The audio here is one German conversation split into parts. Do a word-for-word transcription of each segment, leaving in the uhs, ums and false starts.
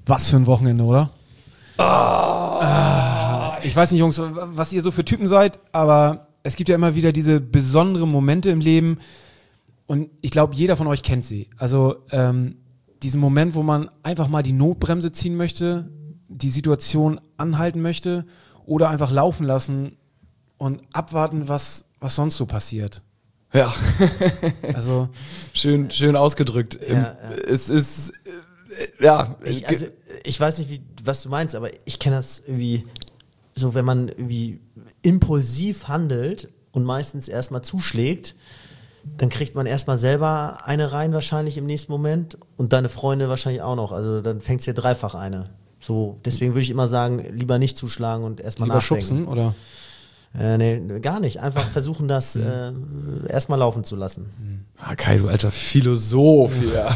Was für ein Wochenende, oder? Oh. Ah, ich weiß nicht, Jungs, was ihr so für Typen seid, aber es gibt ja immer wieder diese besonderen Momente im Leben und ich glaube, jeder von euch kennt sie. Also ähm, diesen Moment, wo man einfach mal die Notbremse ziehen möchte, die Situation anhalten möchte oder einfach laufen lassen und abwarten, was, was sonst so passiert. Ja, also schön, schön ausgedrückt. Ja, ja. Es ist, äh, ja. Ich, also, ich weiß nicht, wie, was du meinst, aber ich kenne das irgendwie so, wenn man irgendwie impulsiv handelt und meistens erstmal zuschlägt, dann kriegt man erstmal selber eine rein wahrscheinlich im nächsten Moment und deine Freunde wahrscheinlich auch noch. Also dann fängt es dir dreifach eine. So, deswegen würde ich immer sagen, lieber nicht zuschlagen und erstmal lieber nachdenken. schubsen, oder? Äh, nee, gar nicht. Einfach versuchen, das äh, erstmal laufen zu lassen. Ah, Kai, du alter Philosoph hier.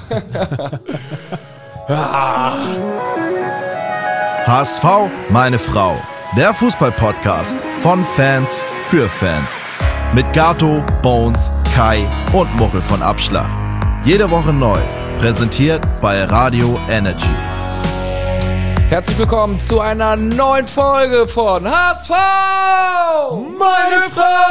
H S V, meine Frau. Der Fußball-Podcast von Fans für Fans. Mit Gato, Bones, Kai und Muchel von Abschlag. Jede Woche neu. Präsentiert bei Radio Energy. Herzlich willkommen zu einer neuen Folge von H S V, meine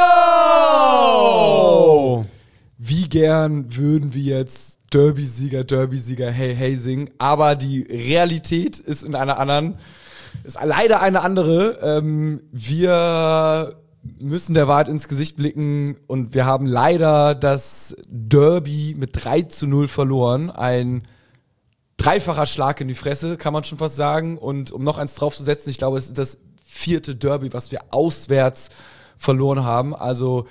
Frau! Wie gern würden wir jetzt Derby-Sieger, Derby-Sieger, hey, hey singen, aber die Realität ist in einer anderen, ist leider eine andere. Ähm, wir müssen der Wahrheit ins Gesicht blicken und wir haben leider das Derby mit drei zu null verloren. Ein dreifacher Schlag in die Fresse, kann man schon fast sagen. Und um noch eins draufzusetzen, ich glaube, es ist das vierte Derby, was wir auswärts verloren haben. Also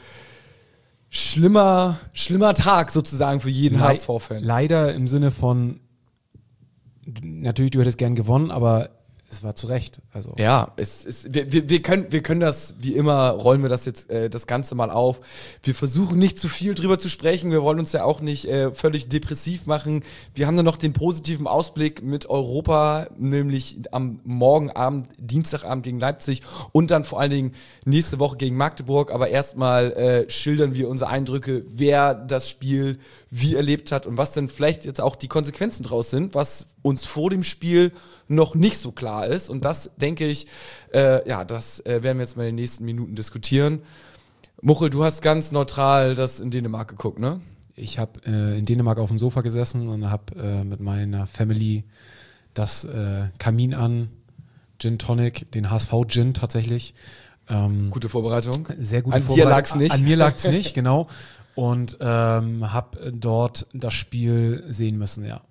schlimmer, schlimmer Tag sozusagen für jeden Le- H S V-Fan. Leider im Sinne von, natürlich, du hättest gern gewonnen, aber es war zu Recht. Also. Ja, es ist, wir, wir, wir, können, wir können das, wie immer, rollen wir das jetzt äh, das Ganze mal auf. Wir versuchen nicht zu viel drüber zu sprechen. Wir wollen uns ja auch nicht äh, völlig depressiv machen. Wir haben dann noch den positiven Ausblick mit Europa, nämlich am Morgenabend, Dienstagabend gegen Leipzig und dann vor allen Dingen nächste Woche gegen Magdeburg. Aber erstmal äh, schildern wir unsere Eindrücke, wer das Spiel wie erlebt hat und was denn vielleicht jetzt auch die Konsequenzen draus sind, was uns vor dem Spiel noch nicht so klar ist. Und das, denke ich, äh, ja, das äh, werden wir jetzt mal in den nächsten Minuten diskutieren. Muchel, du hast ganz neutral das in Dänemark geguckt, ne? Ich habe äh, in Dänemark auf dem Sofa gesessen und habe äh, mit meiner Family das äh, Kamin an, Gin Tonic, den H S V-Gin tatsächlich. Ähm, Gute Vorbereitung. Sehr gute An Vorbereitung. dir lag's nicht. An mir lag's nicht, genau. Und ähm, habe dort das Spiel sehen müssen, ja.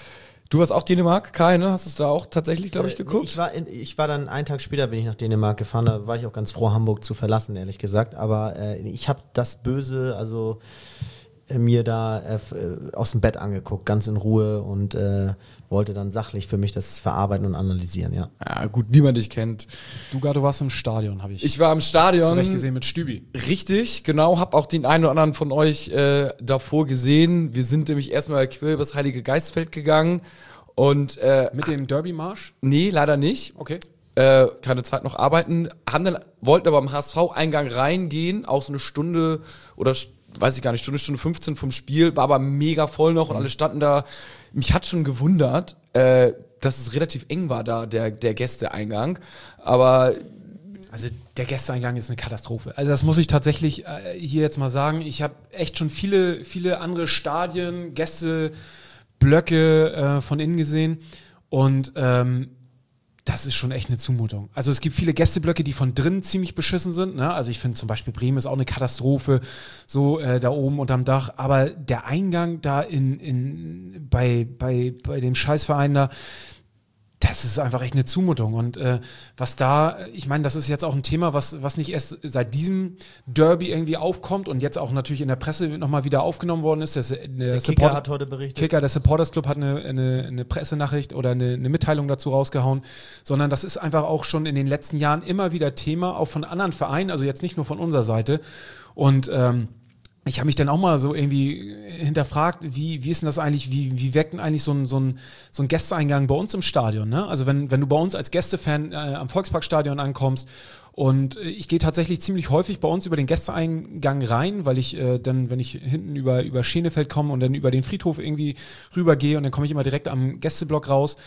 Du warst auch Dänemark, Kai, ne? Hast du es da auch tatsächlich, glaube ich, geguckt? Ich war, in, ich war dann einen Tag später bin ich nach Dänemark gefahren, da war ich auch ganz froh, Hamburg zu verlassen, ehrlich gesagt. Aber äh, ich habe das Böse, also äh, mir da äh, aus dem Bett angeguckt, ganz in Ruhe und äh, wollte dann sachlich für mich das verarbeiten und analysieren, ja. Ja, gut, wie man dich kennt. Du, Gar, du warst im Stadion, habe ich, Ich war im Stadion. zurecht gesehen mit Stübi. Richtig, genau, hab auch den einen oder anderen von euch äh, davor gesehen. Wir sind nämlich erstmal quer übers Heilige Geistfeld gegangen und äh, Mit dem Derby-Marsch? nee, leider nicht. Okay. Äh, keine Zeit noch arbeiten, haben dann, wollten aber am H S V-Eingang reingehen, auch so eine Stunde oder weiß ich gar nicht, Stunde, Stunde fünfzehn vom Spiel, war aber mega voll noch und alle standen da. Mich hat schon gewundert, äh, dass es relativ eng war da, der, der Gästeeingang, aber Also der Gästeeingang ist eine Katastrophe. Also das muss ich tatsächlich äh, hier jetzt mal sagen. Ich habe echt schon viele, viele andere Stadien, Gästeblöcke äh, von innen gesehen und ähm, das ist schon echt eine Zumutung. Also es gibt viele Gästeblöcke, die von drinnen ziemlich beschissen sind. Ne? Also ich finde zum Beispiel Bremen ist auch eine Katastrophe, so äh, da oben unterm Dach. Aber der Eingang da in, in bei, bei, bei dem Scheißverein da, das ist einfach echt eine Zumutung. Und äh, was da, ich meine, das ist jetzt auch ein Thema, was, was nicht erst seit diesem Derby irgendwie aufkommt und jetzt auch natürlich in der Presse nochmal wieder aufgenommen worden ist. Das, der Der Support- Kicker hat heute berichtet. Kicker, der Supporters Club hat eine, eine, eine Pressenachricht oder eine, eine Mitteilung dazu rausgehauen, sondern das ist einfach auch schon in den letzten Jahren immer wieder Thema, auch von anderen Vereinen, also jetzt nicht nur von unserer Seite. Und ähm, ich habe mich dann auch mal so irgendwie hinterfragt, wie, wie ist denn das eigentlich, wie, wie wirkt denn eigentlich so ein, so ein, so ein Gästeeingang bei uns im Stadion, ne? Also wenn, wenn du bei uns als Gästefan äh, am Volksparkstadion ankommst und ich gehe tatsächlich ziemlich häufig bei uns über den Gästeeingang rein, weil ich äh, dann, wenn ich hinten über, über Schenefeld komme und dann über den Friedhof irgendwie rübergehe und dann komme ich immer direkt am Gästeblock raus.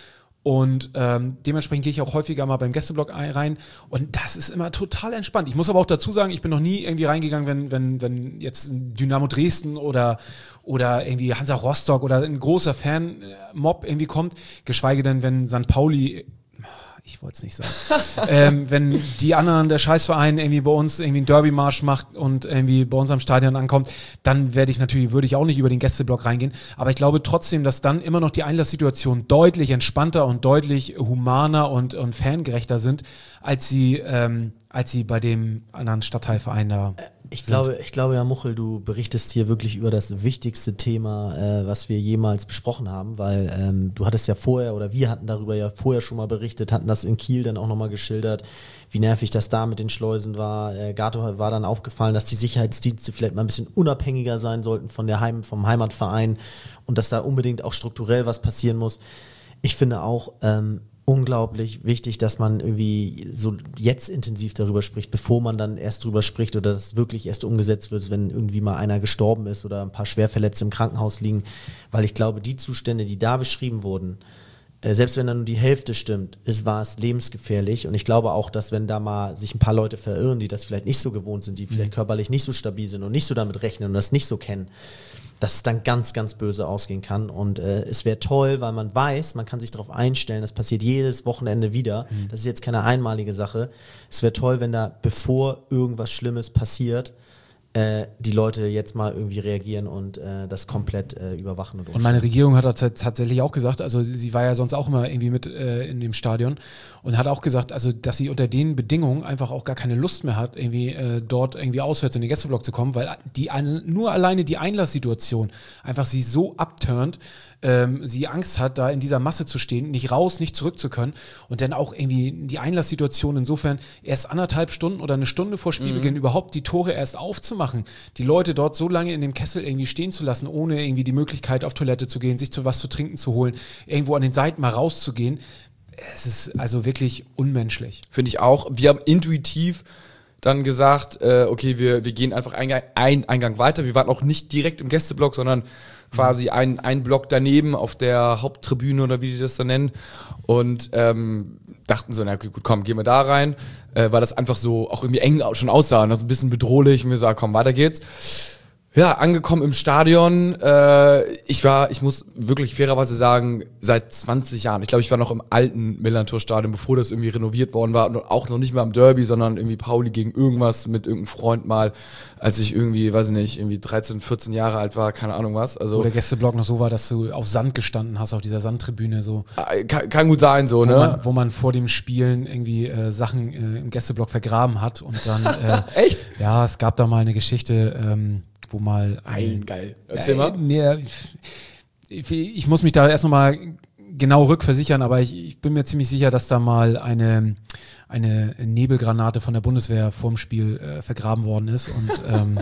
Und ähm, dementsprechend gehe ich auch häufiger mal beim Gästeblock ein, rein und das ist immer total entspannt. Ich muss aber auch dazu sagen, ich bin noch nie irgendwie reingegangen, wenn wenn wenn jetzt ein Dynamo Dresden oder oder irgendwie Hansa Rostock oder ein großer Fan-Mob irgendwie kommt, geschweige denn, wenn Sankt Pauli, ich wollte es nicht sagen, ähm, wenn die anderen, der Scheißverein irgendwie bei uns irgendwie einen Derby-Marsch macht und irgendwie bei uns am Stadion ankommt, dann werde ich natürlich, würde ich auch nicht über den Gästeblock reingehen, aber ich glaube trotzdem, dass dann immer noch die Einlasssituationen deutlich entspannter und deutlich humaner und, und fangerechter sind, als sie, ähm, als sie bei dem anderen Stadtteilverein da Ich glaube, ich glaube ja, Muchel, du berichtest hier wirklich über das wichtigste Thema, äh, was wir jemals besprochen haben, weil ähm, du hattest ja vorher, oder wir hatten darüber ja vorher schon mal berichtet, hatten das in Kiel dann auch nochmal geschildert, wie nervig das da mit den Schleusen war. Äh, Gato war dann aufgefallen, dass die Sicherheitsdienste vielleicht mal ein bisschen unabhängiger sein sollten von der Heim, vom Heimatverein und dass da unbedingt auch strukturell was passieren muss. Ich finde auch, ähm, unglaublich wichtig, dass man irgendwie so jetzt intensiv darüber spricht, bevor man dann erst drüber spricht oder das wirklich erst umgesetzt wird, wenn irgendwie mal einer gestorben ist oder ein paar Schwerverletzte im Krankenhaus liegen, weil ich glaube, die Zustände, die da beschrieben wurden, äh, selbst wenn dann nur die Hälfte stimmt, ist, war es lebensgefährlich und ich glaube auch, dass wenn da mal sich ein paar Leute verirren, die das vielleicht nicht so gewohnt sind, die vielleicht mhm. körperlich nicht so stabil sind und nicht so damit rechnen und das nicht so kennen, dass es dann ganz, ganz böse ausgehen kann. Und äh, es wäre toll, weil man weiß, man kann sich darauf einstellen, das passiert jedes Wochenende wieder. Mhm. Das ist jetzt keine einmalige Sache. Es wäre toll, wenn da, bevor irgendwas Schlimmes passiert, äh, die Leute jetzt mal irgendwie reagieren und äh, das komplett äh, überwachen. Und, und meine Regierung hat das tatsächlich auch gesagt, also sie war ja sonst auch immer irgendwie mit äh, in dem Stadion und hat auch gesagt, also dass sie unter den Bedingungen einfach auch gar keine Lust mehr hat, irgendwie äh, dort irgendwie auswärts in den Gästeblock zu kommen, weil die eine, nur alleine die Einlasssituation einfach sie so abturnt, ähm, sie Angst hat, da in dieser Masse zu stehen, nicht raus, nicht zurück zu können und dann auch irgendwie die Einlasssituation insofern erst anderthalb Stunden oder eine Stunde vor Spielbeginn mhm. überhaupt die Tore erst aufzumachen, die Leute dort so lange in dem Kessel irgendwie stehen zu lassen, ohne irgendwie die Möglichkeit auf Toilette zu gehen, sich zu was zu trinken zu holen, irgendwo an den Seiten mal rauszugehen. Es ist also wirklich unmenschlich. Finde ich auch. Wir haben intuitiv dann gesagt, äh, okay, wir, wir gehen einfach einen ein Eingang weiter. Wir waren auch nicht direkt im Gästeblock, sondern quasi ein, ein Block daneben auf der Haupttribüne oder wie die das dann nennen. Und ähm, dachten so, na gut, komm, gehen wir da rein. Äh, weil das einfach so auch irgendwie eng schon aussah und das ein bisschen bedrohlich. Und wir sagen, komm, weiter geht's. Ja, angekommen im Stadion. Äh, ich war, ich muss wirklich fairerweise sagen, seit zwanzig Jahren. Ich glaube, ich war noch im alten Millantor-Stadion, bevor das irgendwie renoviert worden war. Und auch noch nicht mal am Derby, sondern irgendwie Pauli gegen irgendwas mit irgendeinem Freund mal, als ich irgendwie, weiß ich nicht, irgendwie dreizehn, vierzehn Jahre alt war, keine Ahnung was. Also, wo der Gästeblock noch so war, dass du auf Sand gestanden hast, auf dieser Sandtribüne. So. Kann, kann gut sein, so, wo ne? Man, wo man vor dem Spielen irgendwie äh, Sachen äh, im Gästeblock vergraben hat. Und dann, äh, echt? Ja, es gab da mal eine Geschichte, ähm, wo mal ein, geil. Erzähl mal. Äh, nee, ich, ich muss mich da erst nochmal genau rückversichern, aber ich, ich bin mir ziemlich sicher, dass da mal eine, eine Nebelgranate von der Bundeswehr vorm Spiel äh, vergraben worden ist und ähm,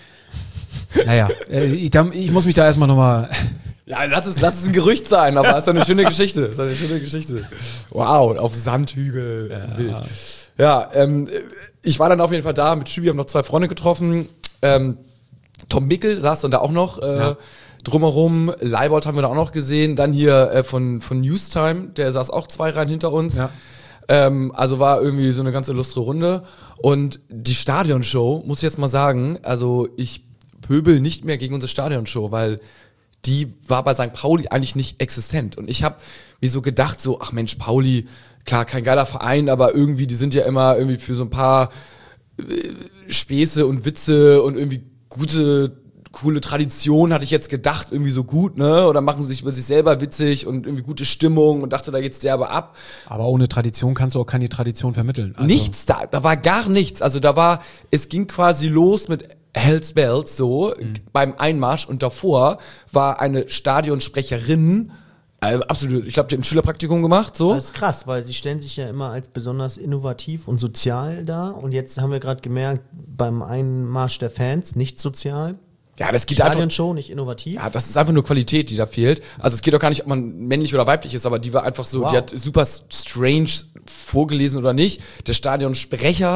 naja, äh, ich, da, ich muss mich da erstmal nochmal ja, lass es, lass es ein Gerücht sein, aber es ist doch eine schöne Geschichte. Ist doch eine schöne Geschichte. Wow, auf Sandhügel, ja. wild. Ja, ähm, ich war dann auf jeden Fall da, mit Schübi haben noch zwei Freunde getroffen. Ähm, Tom Mickel saß dann da auch noch äh, ja. drumherum. Leibold haben wir da auch noch gesehen. Dann hier äh, von, von Newstime, der saß auch zwei Reihen hinter uns. Ja. Ähm, also war irgendwie so eine ganz illustre Runde. Und die Stadionshow, muss ich jetzt mal sagen, also ich pöbel nicht mehr gegen unsere Stadionshow, weil die war bei Sankt Pauli eigentlich nicht existent. Und ich habe mir so gedacht, so, ach Mensch, Pauli, klar, kein geiler Verein, aber irgendwie, die sind ja immer irgendwie für so ein paar äh, Späße und Witze und irgendwie gute, coole Tradition, hatte ich jetzt gedacht, irgendwie so gut, ne? Oder machen sie sich über sich selber witzig und irgendwie gute Stimmung und dachte, da geht's derbe ab. Aber ohne Tradition kannst du auch keine Tradition vermitteln. Also nichts da, da war gar nichts. Also da war, es ging quasi los mit Hells Bells, so, mhm. beim Einmarsch und davor war eine Stadionsprecherin, also absolut, ich glaube, die hat ein Schülerpraktikum gemacht, so. Das ist krass, weil sie stellen sich ja immer als besonders innovativ und sozial dar und jetzt haben wir gerade gemerkt, beim Einmarsch der Fans nicht sozial. Ja, das geht einfach. Stadionshow, nicht innovativ. Ja, das ist einfach nur Qualität, die da fehlt. Also es geht auch gar nicht, ob man männlich oder weiblich ist, aber die war einfach so, wow. Die hat super strange vorgelesen oder nicht. Der Stadionsprecher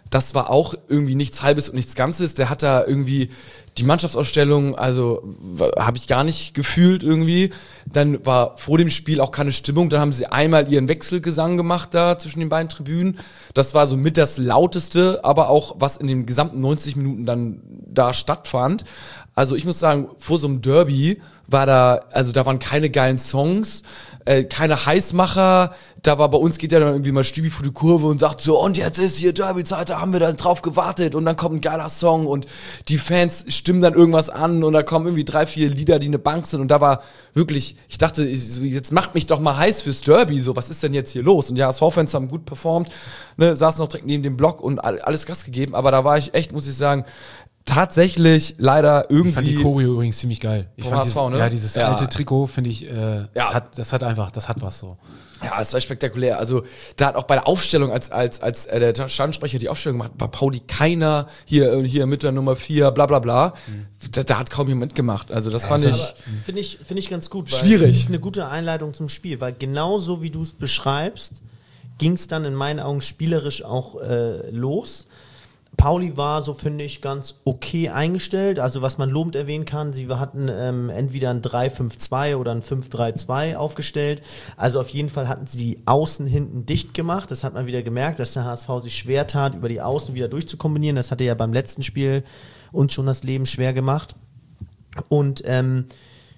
Das war auch irgendwie nichts Halbes und nichts Ganzes. Der hat da irgendwie die Mannschaftsausstellung, also habe ich gar nicht gefühlt irgendwie. Dann war vor dem Spiel auch keine Stimmung. Dann haben sie einmal ihren Wechselgesang gemacht da zwischen den beiden Tribünen. Das war so mit das Lauteste, aber auch was in den gesamten neunzig Minuten dann da stattfand. Also ich muss sagen, vor so einem Derby war da, also da waren keine geilen Songs, äh, keine Heißmacher. Da war bei uns, geht ja dann irgendwie mal Stübi vor die Kurve und sagt so, und jetzt ist hier Derby-Zeit, da haben wir dann drauf gewartet und dann kommt ein geiler Song und die Fans stimmen dann irgendwas an und da kommen irgendwie drei, vier Lieder, die eine Bank sind und da war wirklich, ich dachte, jetzt macht mich doch mal heiß fürs Derby, so, was ist denn jetzt hier los? Und ja, H S V-Fans haben gut performt, ne, saßen auch direkt neben dem Block und alles Gas gegeben, aber da war ich echt, muss ich sagen, tatsächlich leider irgendwie. Ich fand die Choreo übrigens ziemlich geil. Ich fand H S V, dieses, ne? Ja, dieses ja. alte Trikot finde ich, äh, ja. das, hat, das hat einfach, das hat was so. Ja, es war spektakulär. Also da hat auch bei der Aufstellung, als als als äh, der Stadionsprecher die Aufstellung gemacht, bei Pauli keiner hier äh, hier mit der Nummer vier, bla bla bla. Mhm. Da, da hat kaum jemand gemacht. Also das ja, fand ich finde ich finde ich ganz gut. Weil schwierig. Das ist eine gute Einleitung zum Spiel, weil genauso wie du es beschreibst, ging es dann in meinen Augen spielerisch auch äh, los. Pauli war, so finde ich, ganz okay eingestellt. Also was man lobend erwähnen kann, sie hatten ähm, entweder ein drei fünf zwei oder ein fünf drei zwei aufgestellt. Also auf jeden Fall hatten sie die Außen hinten dicht gemacht. Das hat man wieder gemerkt, dass der H S V sich schwer tat, über die Außen wieder durchzukombinieren. Das hatte ja beim letzten Spiel uns schon das Leben schwer gemacht. Und ähm,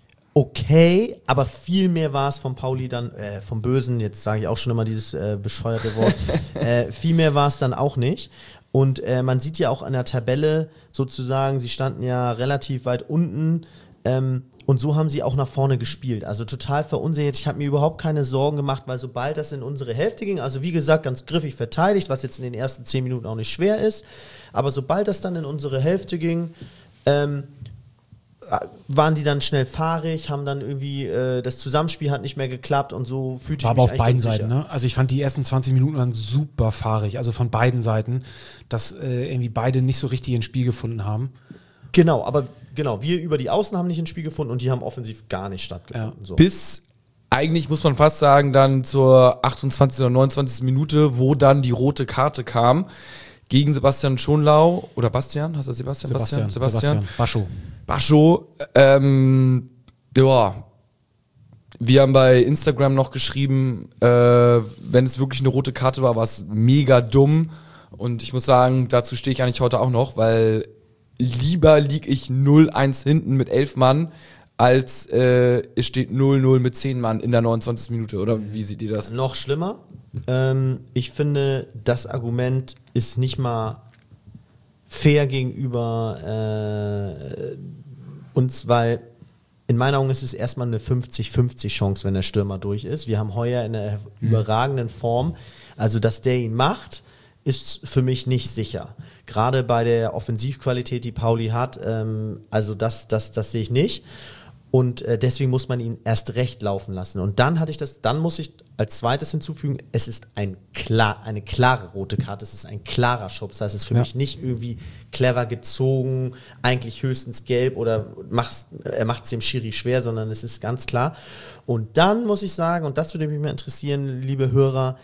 okay, aber viel mehr war es von Pauli dann, äh, vom Bösen, jetzt sage ich auch schon immer dieses äh, bescheuerte Wort, äh, viel mehr war es dann auch nicht. Und äh, man sieht ja auch an der Tabelle sozusagen, sie standen ja relativ weit unten ähm, und so haben sie auch nach vorne gespielt. Also total verunsichert. Ich habe mir überhaupt keine Sorgen gemacht, weil sobald das in unsere Hälfte ging, also wie gesagt, ganz griffig verteidigt, was jetzt in den ersten zehn Minuten auch nicht schwer ist, aber sobald das dann in unsere Hälfte ging, ähm, waren die dann schnell fahrig, haben dann irgendwie, äh, das Zusammenspiel hat nicht mehr geklappt und so fühlte ich War mich aber auf beiden sicher. Seiten, ne? Also ich fand die ersten zwanzig Minuten waren super fahrig, also von beiden Seiten, dass äh, irgendwie beide nicht so richtig ins Spiel gefunden haben. Genau, aber genau, wir über die Außen haben nicht ins Spiel gefunden und die haben offensiv gar nicht stattgefunden. Ja. So. bis eigentlich muss man fast sagen, dann zur achtundzwanzigsten oder neunundzwanzigsten Minute, wo dann die rote Karte kam gegen Sebastian Schonlau oder Bastian, hast du Sebastian? Sebastian, Sebastian, Sebastian, Bascho. Bascho, ähm, ja, wir haben bei Instagram noch geschrieben, äh, wenn es wirklich eine rote Karte war, war es mega dumm und ich muss sagen, dazu stehe ich eigentlich heute auch noch, weil lieber liege ich null eins hinten mit elf Mann, als äh, es steht null null mit zehn Mann in der neunundzwanzigsten Minute, oder wie seht ihr das? Noch schlimmer, ähm, ich finde, das Argument ist nicht mal fair gegenüber äh, uns, weil in meinen Augen ist es erstmal eine fünfzig fünfzig Chance, wenn der Stürmer durch ist. Wir haben Heuer in einer mhm. überragenden Form. Also, dass der ihn macht, ist für mich nicht sicher. Gerade bei der Offensivqualität, die Pauli hat, ähm, also das, das, das sehe ich nicht. Und äh, deswegen muss man ihn erst recht laufen lassen. Und dann hatte ich das, dann muss ich als zweites hinzufügen, es ist ein klar, eine klare rote Karte, es ist ein klarer Schubs. Das ist für ja. mich nicht irgendwie clever gezogen, eigentlich höchstens gelb oder mach's, er macht es dem Schiri schwer, sondern es ist ganz klar. Und dann muss ich sagen, und das würde mich mal interessieren, liebe Hörer,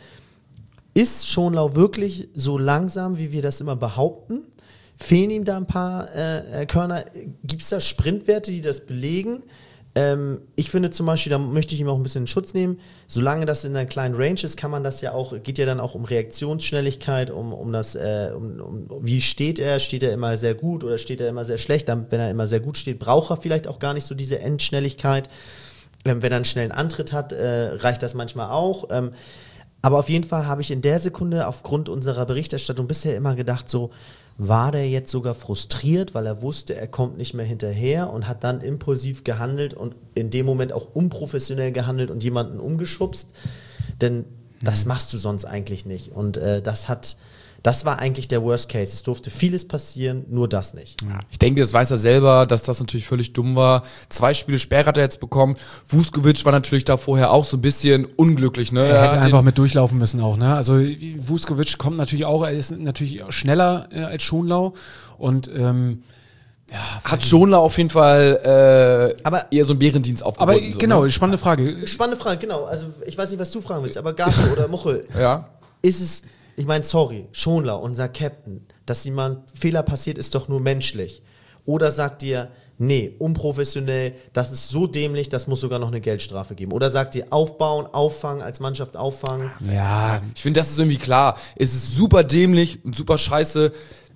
ist Schonlau wirklich so langsam, wie wir das immer behaupten? Fehlen ihm da ein paar äh, Körner? Gibt es da Sprintwerte, die das belegen? Ähm, ich finde zum Beispiel, da möchte ich ihm auch ein bisschen in Schutz nehmen, solange das in einer kleinen Range ist, kann man das ja auch, geht ja dann auch um Reaktionsschnelligkeit, um, um das, äh, um, um, wie steht er? Steht er immer sehr gut oder steht er immer sehr schlecht? Dann, wenn er immer sehr gut steht, braucht er vielleicht auch gar nicht so diese Endschnelligkeit. Ähm, wenn er einen schnellen Antritt hat, äh, reicht das manchmal auch. Ähm, aber auf jeden Fall habe ich in der Sekunde aufgrund unserer Berichterstattung bisher immer gedacht, so, war der jetzt sogar frustriert, weil er wusste, er kommt nicht mehr hinterher und hat dann impulsiv gehandelt und in dem Moment auch unprofessionell gehandelt und jemanden umgeschubst, denn mhm. das machst du sonst eigentlich nicht und äh, das hat, das war eigentlich der Worst Case. Es durfte vieles passieren, nur das nicht. Ja, ich denke, das weiß er selber, dass das natürlich völlig dumm war. Zwei Spiele Sperre hat er jetzt bekommen. Vuskovic war natürlich da vorher auch so ein bisschen unglücklich. Ne? Er, er hätte einfach mit durchlaufen müssen auch. Ne? Also Vuskovic kommt natürlich auch, er ist natürlich schneller äh, als Schonlau und ähm, ja, hat Schonlau auf jeden Fall äh, aber eher so einen Bärendienst aufgebaut. Aber genau, so, ne? spannende Frage. Spannende Frage, genau. Also ich weiß nicht, was du fragen willst, aber Gato oder Muchel, ja. ist es Ich meine, sorry, Schonlau, unser Captain, dass jemand Fehler passiert, ist doch nur menschlich. Oder sagt ihr, nee, unprofessionell, das ist so dämlich, das muss sogar noch eine Geldstrafe geben. Oder sagt ihr, aufbauen, auffangen, als Mannschaft auffangen. Ja, Ich finde, das ist irgendwie klar. Es ist super dämlich und super scheiße.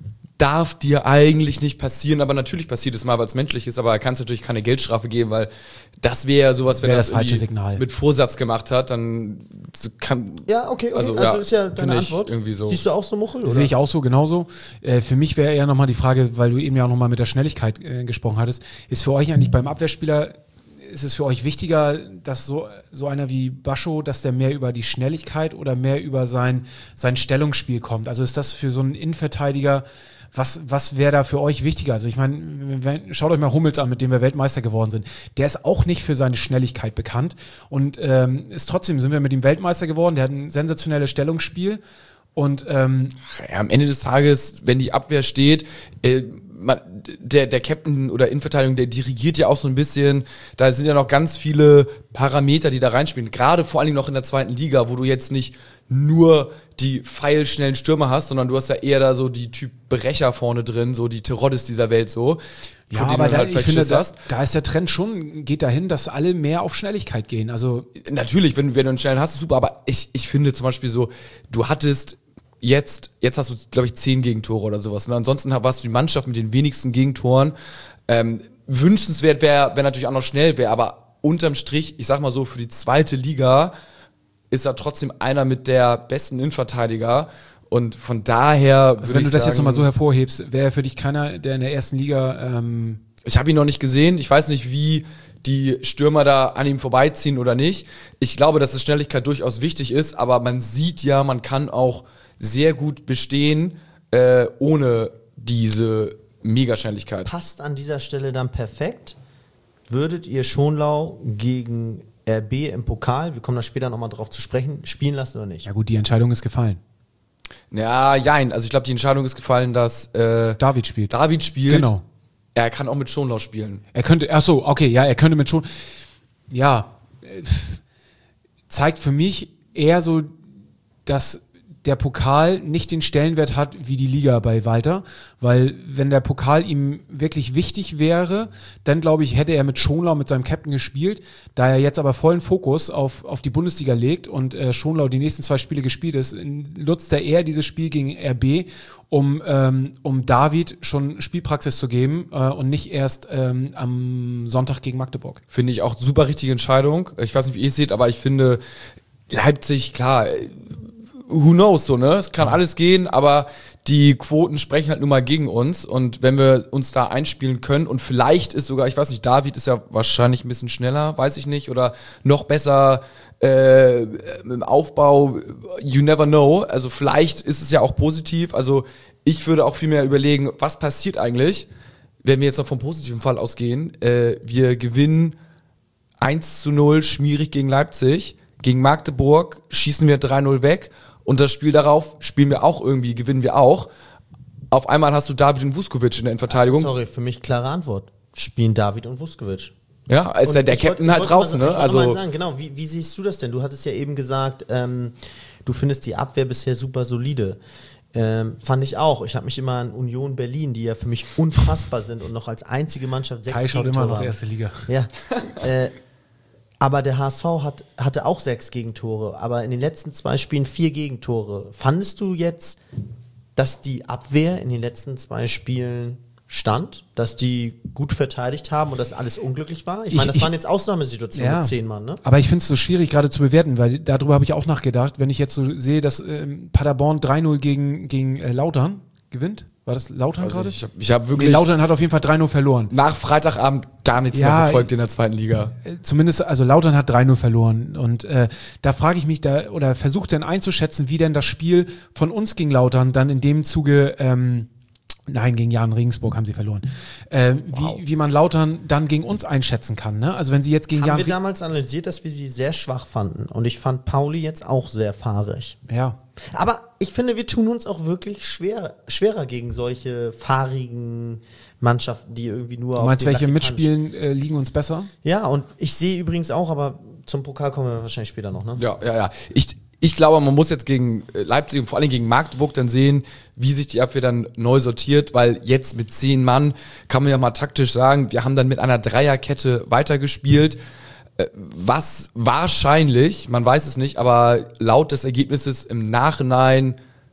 Darf dir eigentlich nicht passieren, aber natürlich passiert es mal, weil es menschlich ist, aber er kann es natürlich keine Geldstrafe geben, weil das wäre ja sowas, wenn Wär er das das falsche irgendwie Signal. mit Vorsatz gemacht hat, dann kann... Ja, okay, okay. Also, Also, ja, ist ja finde deine ich Antwort. irgendwie so. Siehst du auch so, Muchel? Oder? sehe ich auch so, genauso. Äh, für mich wäre eher nochmal die Frage, weil du eben ja auch nochmal mit der Schnelligkeit äh, gesprochen hattest, ist für euch eigentlich beim Abwehrspieler, ist es für euch wichtiger, dass so, so einer wie Bascho, dass der mehr über die Schnelligkeit oder mehr über sein, sein Stellungsspiel kommt? Also ist das für so einen Innenverteidiger, was, was wäre da für euch wichtiger? Also ich meine, wenn- schaut euch mal Hummels an, mit dem wir Weltmeister geworden sind. Der ist auch nicht für seine Schnelligkeit bekannt und ähm, ist trotzdem, sind wir mit ihm Weltmeister geworden, der hat ein sensationelles Stellungsspiel und ähm, Ja, am Ende des Tages, wenn die Abwehr steht, äh, man, der, der Captain oder Innenverteidigung, der dirigiert ja auch so ein bisschen, da sind ja noch ganz viele Parameter, die da reinspielen, gerade vor allen Dingen noch in der zweiten Liga, wo du jetzt nicht nur die pfeilschnellen Stürmer hast, sondern du hast ja eher da so die Typ Brecher vorne drin, so die Teroddes dieser Welt so, ja, vor denen aber du da, halt ich vielleicht finde, Schiss da, hast. da ist der Trend schon, geht dahin, dass alle mehr auf Schnelligkeit gehen. Also Natürlich, wenn, wenn du einen schnellen hast, ist super, aber ich, ich finde zum Beispiel so, du hattest jetzt, jetzt hast du, glaube ich, zehn Gegentore oder sowas. Und ansonsten warst du die Mannschaft mit den wenigsten Gegentoren. Ähm, wünschenswert wäre wär natürlich auch noch schnell wäre, aber unterm Strich, ich sag mal so, für die zweite Liga ist er trotzdem einer mit der besten Innenverteidiger. Und von daher Also würde wenn ich du das sagen, jetzt nochmal so hervorhebst, wäre für dich keiner, der in der ersten Liga, ähm, ich habe ihn noch nicht gesehen. Ich weiß nicht, wie die Stürmer da an ihm vorbeiziehen oder nicht. Ich glaube, dass die Schnelligkeit durchaus wichtig ist, aber man sieht ja, man kann auch sehr gut bestehen äh, ohne diese Megaschnelligkeit. Passt an dieser Stelle dann perfekt. Würdet ihr Schonlau gegen R B im Pokal, wir kommen da später nochmal drauf zu sprechen, spielen lassen oder nicht? ja gut, die Entscheidung ist gefallen. Ja, jein. Also ich glaube, die Entscheidung ist gefallen, dass äh, David spielt. David spielt. Genau. Er kann auch mit Schonlau spielen. Er könnte, ach so, okay, ja, er könnte mit schon, ja, äh, zeigt für mich eher so, dass der Pokal nicht den Stellenwert hat wie die Liga bei Walter, weil wenn der Pokal ihm wirklich wichtig wäre, dann glaube ich, hätte er mit Schonlau, mit seinem Captain gespielt, da er jetzt aber vollen Fokus auf, auf die Bundesliga legt und äh, Schonlau die nächsten zwei Spiele gespielt ist, nutzt er eher dieses Spiel gegen R B, um, ähm, um David schon Spielpraxis zu geben äh, und nicht erst ähm, am Sonntag gegen Magdeburg. Finde ich auch super richtige Entscheidung. Ich weiß nicht, wie ihr es seht, aber ich finde, Leipzig, klar, who knows, so, ne? Es kann alles gehen, aber die Quoten sprechen halt nun mal gegen uns und wenn wir uns da einspielen können und vielleicht ist sogar, ich weiß nicht, David ist ja wahrscheinlich ein bisschen schneller, weiß ich nicht, oder noch besser äh, im Aufbau, you never know, also vielleicht ist es ja auch positiv, also ich würde auch viel mehr überlegen, was passiert eigentlich, wenn wir jetzt noch vom positiven Fall ausgehen, äh, wir gewinnen eins zu null schmierig gegen Leipzig, gegen Magdeburg schießen wir drei null weg und das Spiel darauf spielen wir auch irgendwie, gewinnen wir auch. Auf einmal hast du David und Vuskovic in der Innenverteidigung. Sorry, für mich klare Antwort. Spielen David und Vuskovic. Ja, ist Und ja der ich wollt- Captain ich halt wollte mal draußen, sa- ne? ich wollte Also mal sagen, genau, wie, wie siehst du das denn? Du hattest ja eben gesagt, ähm, du findest die Abwehr bisher super solide. Ähm, fand ich auch. Ich habe mich immer an Union Berlin, die ja für mich unfassbar sind und noch als einzige Mannschaft sechs Kai schaut Gegentore immer noch haben. erste Liga. Ja. äh, aber der H S V hat, hatte auch sechs Gegentore, aber in den letzten zwei Spielen vier Gegentore. Fandest du jetzt, dass die Abwehr in den letzten zwei Spielen stand, dass die gut verteidigt haben und dass alles unglücklich war? Ich meine, das Ich- waren jetzt Ausnahmesituationen Ja. mit zehn Mann, ne? Aber ich finde es so schwierig gerade zu bewerten, weil darüber habe ich auch nachgedacht, wenn ich jetzt so sehe, dass ähm, Paderborn drei null gegen, gegen äh, Lautern gewinnt. War das Lautern also gerade? ich habe ich hab Nee, wirklich Lautern hat auf jeden Fall drei null verloren. nach Freitagabend gar nichts Ja, mehr verfolgt in der zweiten Liga. Äh, Zumindest, also Lautern hat drei null verloren. Und äh, da frage ich mich da, oder versuche dann einzuschätzen, wie denn das Spiel von uns gegen Lautern dann in dem Zuge, ähm, nein, gegen Jan Regensburg haben sie verloren, äh, wie, wie man Lautern dann gegen uns einschätzen kann. Ne? Also wenn sie jetzt gegen Haben Jan wir Re- damals analysiert, dass wir sie sehr schwach fanden. Und ich fand Pauli jetzt auch sehr fahrig. Ja. Aber ich finde, wir tun uns auch wirklich schwer, schwerer gegen solche fahrigen Mannschaften, die irgendwie nur Du auf meinst, den welche Lucky mitspielen, äh, liegen uns besser? Punch- Ja, und ich sehe übrigens auch, aber zum Pokal kommen wir wahrscheinlich später noch, ne? Ja, ja, ja. Ich, ich glaube, man muss jetzt gegen Leipzig und vor allem gegen Magdeburg dann sehen, wie sich die Abwehr dann neu sortiert, weil jetzt mit zehn Mann kann man ja mal taktisch sagen, wir haben dann mit einer Dreierkette weitergespielt, was wahrscheinlich, man weiß es nicht, aber laut des Ergebnisses im Nachhinein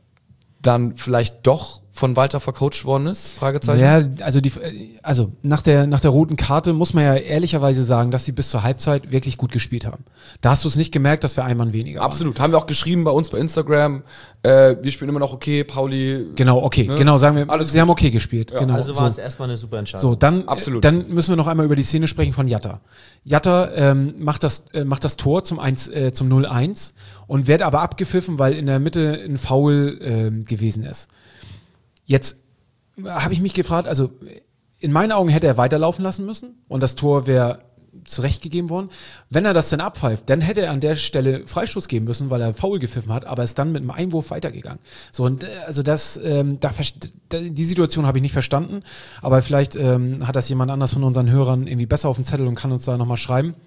dann vielleicht doch von Walter vercoacht worden ist? Fragezeichen. Ja, also die, also nach der nach der roten Karte muss man ja ehrlicherweise sagen, dass sie bis zur Halbzeit wirklich gut gespielt haben. Da hast du es nicht gemerkt, dass wir ein Mann weniger waren. Absolut. Haben wir auch geschrieben bei uns bei Instagram. Äh, wir spielen immer noch okay, Pauli. Genau, okay, ne? Genau, sagen wir, Alles sie gut. haben okay gespielt. Ja. Genau. Also war so. es erstmal eine super Entscheidung. So, dann, Absolut. dann müssen wir noch einmal über die Szene sprechen von Jatta. Jatta ähm, macht das äh, macht das Tor zum eins, äh, zum null eins und wird aber abgepfiffen, weil in der Mitte ein Foul äh, gewesen ist. Jetzt habe ich mich gefragt, also in meinen Augen hätte er weiterlaufen lassen müssen und das Tor wäre zurechtgegeben worden. Wenn er das dann abpfeift, dann hätte er an der Stelle Freistoß geben müssen, weil er Foul gepfiffen hat, aber ist dann mit einem Einwurf weitergegangen. So, und äh, also das, ähm, da, die Situation habe ich nicht verstanden, aber vielleicht ähm, hat das jemand anders von unseren Hörern irgendwie besser auf dem Zettel und kann uns da nochmal schreiben.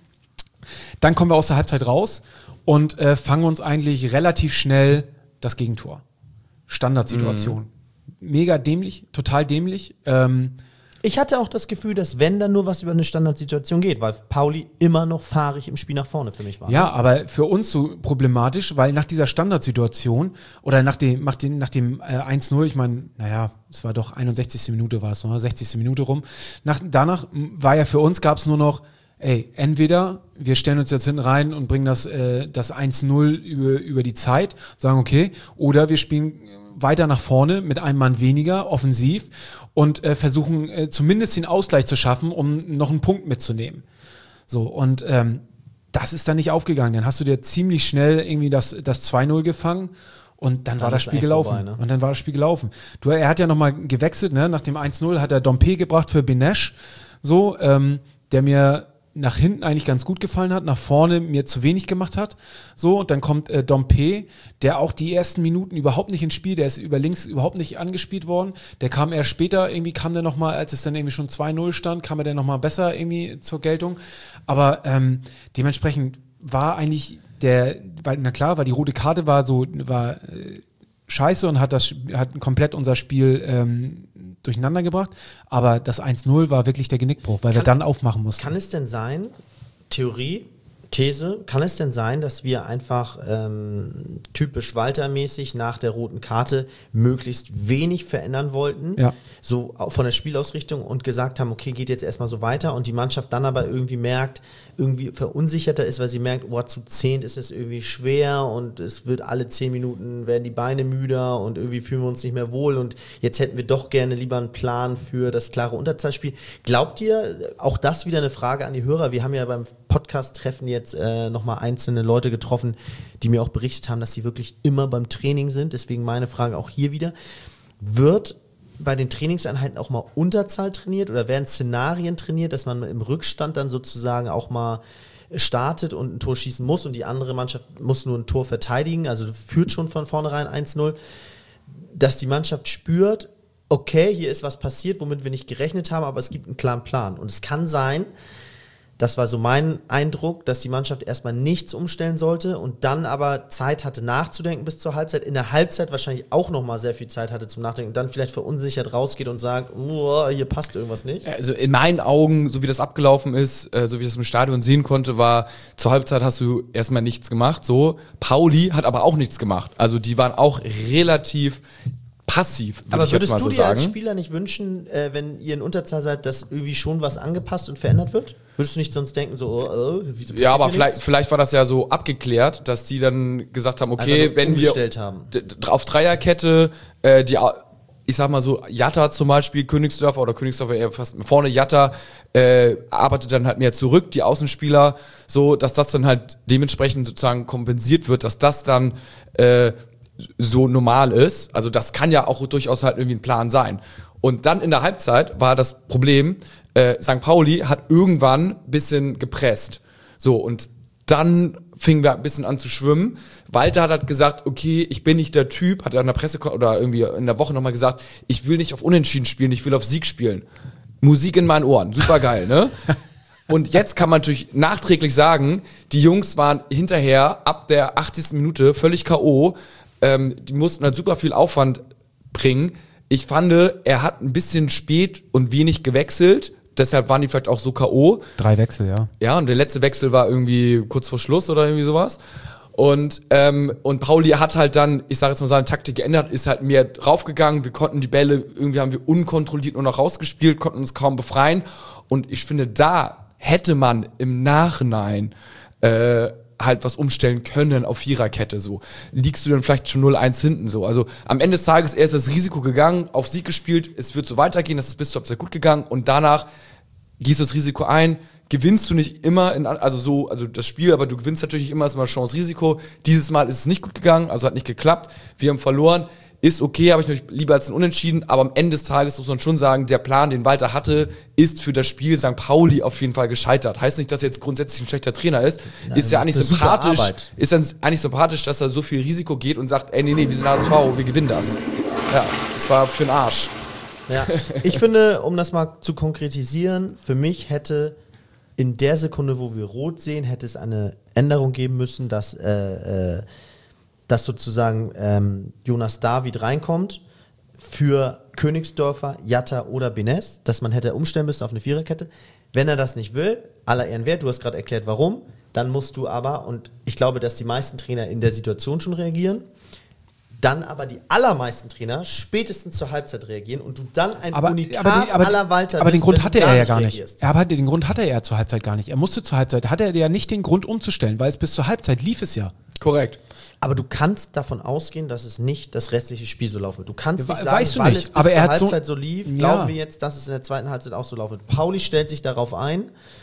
Dann kommen wir aus der Halbzeit raus und äh, fangen uns eigentlich relativ schnell das Gegentor. Standardsituation. Mhm. Mega dämlich, total dämlich. Ähm, Ich hatte auch das Gefühl, dass wenn dann nur was über eine Standardsituation geht, weil Pauli immer noch fahrig im Spiel nach vorne für mich war. ja, aber für uns so problematisch, weil nach dieser Standardsituation oder nach dem, nach dem, nach dem äh, eins null, ich meine, naja, es war doch einundsechzigste Minute war es noch, sechzigste Minute rum. Nach, danach war ja für uns, gab es nur noch, ey, entweder wir stellen uns jetzt hinten rein und bringen das, äh, das eins null über, über die Zeit, sagen okay, oder wir spielen weiter nach vorne mit einem Mann weniger, offensiv und äh, versuchen äh, zumindest den Ausgleich zu schaffen, um noch einen Punkt mitzunehmen. So, und ähm, das ist dann nicht aufgegangen. Dann hast du dir ziemlich schnell irgendwie das, das zwei null gefangen und dann, dann war das Spiel gelaufen. Vorbei, ne? Und dann war das Spiel gelaufen. Du, er hat ja nochmal gewechselt, ne? Nach dem eins null hat er Dompe gebracht für Benesch, so, ähm, der mir nach hinten eigentlich ganz gut gefallen hat, nach vorne mir zu wenig gemacht hat. So, und dann kommt äh, Dompe, der auch die ersten Minuten überhaupt nicht ins Spiel, der ist über links überhaupt nicht angespielt worden. Der kam erst später, irgendwie kam der nochmal, als es dann irgendwie schon zwei null stand, kam er dann nochmal besser irgendwie zur Geltung. Aber ähm, dementsprechend war eigentlich der, weil, na klar, weil die rote Karte war so, war äh, scheiße und hat das hat komplett unser Spiel ähm, durcheinander gebracht, aber das eins null war wirklich der Genickbruch, weil kann, wir dann aufmachen mussten. Kann es denn sein, Theorie, These, kann es denn sein, dass wir einfach ähm, typisch Walter-mäßig nach der roten Karte möglichst wenig verändern wollten, ja. so von der Spielausrichtung und gesagt haben, okay, geht jetzt erstmal so weiter und die Mannschaft dann aber irgendwie merkt, irgendwie verunsicherter ist, weil sie merkt, oh, zu zehnt ist es irgendwie schwer und es wird alle zehn Minuten werden die Beine müder und irgendwie fühlen wir uns nicht mehr wohl und jetzt hätten wir doch gerne lieber einen Plan für das klare Unterzahlspiel. Glaubt ihr, auch das wieder eine Frage an die Hörer, wir haben ja beim Podcast-Treffen jetzt äh, nochmal einzelne Leute getroffen, die mir auch berichtet haben, dass sie wirklich immer beim Training sind, deswegen meine Frage auch hier wieder, wird bei den Trainingseinheiten auch mal Unterzahl trainiert oder werden Szenarien trainiert, dass man im Rückstand dann sozusagen auch mal startet und ein Tor schießen muss und die andere Mannschaft muss nur ein Tor verteidigen, also führt schon von vornherein eins null, dass die Mannschaft spürt, okay, hier ist was passiert, womit wir nicht gerechnet haben, aber es gibt einen klaren Plan und es kann sein, das war so mein Eindruck, dass die Mannschaft erstmal nichts umstellen sollte und dann aber Zeit hatte nachzudenken bis zur Halbzeit. In der Halbzeit wahrscheinlich auch nochmal sehr viel Zeit hatte zum Nachdenken und dann vielleicht verunsichert rausgeht und sagt, oh, hier passt irgendwas nicht. Also in meinen Augen, so wie das abgelaufen ist, äh, so wie ich das im Stadion sehen konnte, war, zur Halbzeit hast du erstmal nichts gemacht. So, Pauli hat aber auch nichts gemacht. Also die waren auch relativ passiv, würde aber ich jetzt mal so würdest du dir sagen. als Spieler nicht wünschen, äh, wenn ihr in Unterzahl seid, dass irgendwie schon was angepasst und verändert wird? Würdest du nicht sonst denken, so, oh, oh, wieso passiert Ja, aber hier vielleicht, nichts? vielleicht war das ja so abgeklärt, dass die dann gesagt haben, okay, Einfach nur wenn wir umgestellt haben. d- d- auf Dreierkette, äh, die, au- ich sag mal so, Jatta zum Beispiel, Königsdörfer oder Königsdörfer eher fast vorne, Jatta äh, arbeitet dann halt mehr zurück, die Außenspieler, so, dass das dann halt dementsprechend sozusagen kompensiert wird, dass das dann äh, so normal ist. Also das kann ja auch durchaus halt irgendwie ein Plan sein. Und dann in der Halbzeit war das Problem, äh, Sankt Pauli hat irgendwann ein bisschen gepresst. So, und dann fingen wir ein bisschen an zu schwimmen. Walter hat halt gesagt, okay, ich bin nicht der Typ, hat er in der Presse oder irgendwie in der Woche nochmal gesagt, ich will nicht auf Unentschieden spielen, ich will auf Sieg spielen. Musik in meinen Ohren, super geil, ne? Und jetzt kann man natürlich nachträglich sagen, die Jungs waren hinterher ab der achtzigsten Minute völlig K O. Ähm, die mussten halt super viel Aufwand bringen. Ich fand, er hat ein bisschen spät und wenig gewechselt. Deshalb waren die vielleicht auch so K O. Drei Wechsel, ja. Ja, und der letzte Wechsel war irgendwie kurz vor Schluss oder irgendwie sowas. Und, ähm, und Pauli hat halt dann, ich sage jetzt mal, seine Taktik geändert, ist halt mehr draufgegangen. Wir konnten die Bälle, irgendwie haben wir unkontrolliert nur noch rausgespielt, konnten uns kaum befreien. Und ich finde, da hätte man im Nachhinein äh, halt was umstellen können auf Viererkette so. Liegst du dann vielleicht schon null eins hinten so. Also am Ende des Tages, er ist das Risiko gegangen, auf Sieg gespielt, es wird so weitergehen, das ist bis zur Halbzeit gut gegangen und danach gehst du das Risiko ein, gewinnst du nicht immer, in, also so, also das Spiel, aber du gewinnst natürlich nicht immer, ist mal Chance-Risiko. Dieses Mal ist es nicht gut gegangen, also hat nicht geklappt. Wir haben verloren, ist okay, habe ich natürlich lieber als ein Unentschieden, aber am Ende des Tages muss man schon sagen, der Plan, den Walter hatte, ist für das Spiel Sankt Pauli auf jeden Fall gescheitert. Heißt nicht, dass er jetzt grundsätzlich ein schlechter Trainer ist. Nein, ist ja eigentlich das ist sympathisch, super Arbeit. ist dann eigentlich sympathisch, dass er so viel Risiko geht und sagt, ey, nee, nee, wir sind H S V, wir gewinnen das. Ja, das war für den Arsch. Ja. Ich finde, um das mal zu konkretisieren, für mich hätte in der Sekunde, wo wir rot sehen, hätte es eine Änderung geben müssen, dass, äh, äh, dass sozusagen ähm, Jonas David reinkommt für Königsdörfer, Jatta oder Benes, dass man hätte umstellen müssen auf eine Viererkette. Wenn er das nicht will, aller Ehren wert, du hast gerade erklärt, warum, dann musst du aber, und ich glaube, dass die meisten Trainer in der Situation schon reagieren, dann aber die allermeisten Trainer spätestens zur Halbzeit reagieren und du dann ein Aber, Unikat aber, die- aber, aller Walter aber den bist, Grund wenn hatte du er gar ja gar nicht. reagierst. Er hatte, den Grund hatte er ja zur Halbzeit gar nicht. Er musste zur Halbzeit, hatte er ja nicht den Grund umzustellen, weil es bis zur Halbzeit lief es ja. Korrekt. Aber du kannst davon ausgehen, dass es nicht das restliche Spiel so laufen wird. Du kannst Ja, nicht we- sagen, weißt du weil nicht. es bis Aber er zur hat so- Halbzeit so, lief, Ja. glauben wir jetzt, dass es in der zweiten Halbzeit auch so laufen wird. Pauli stellt sich darauf ein.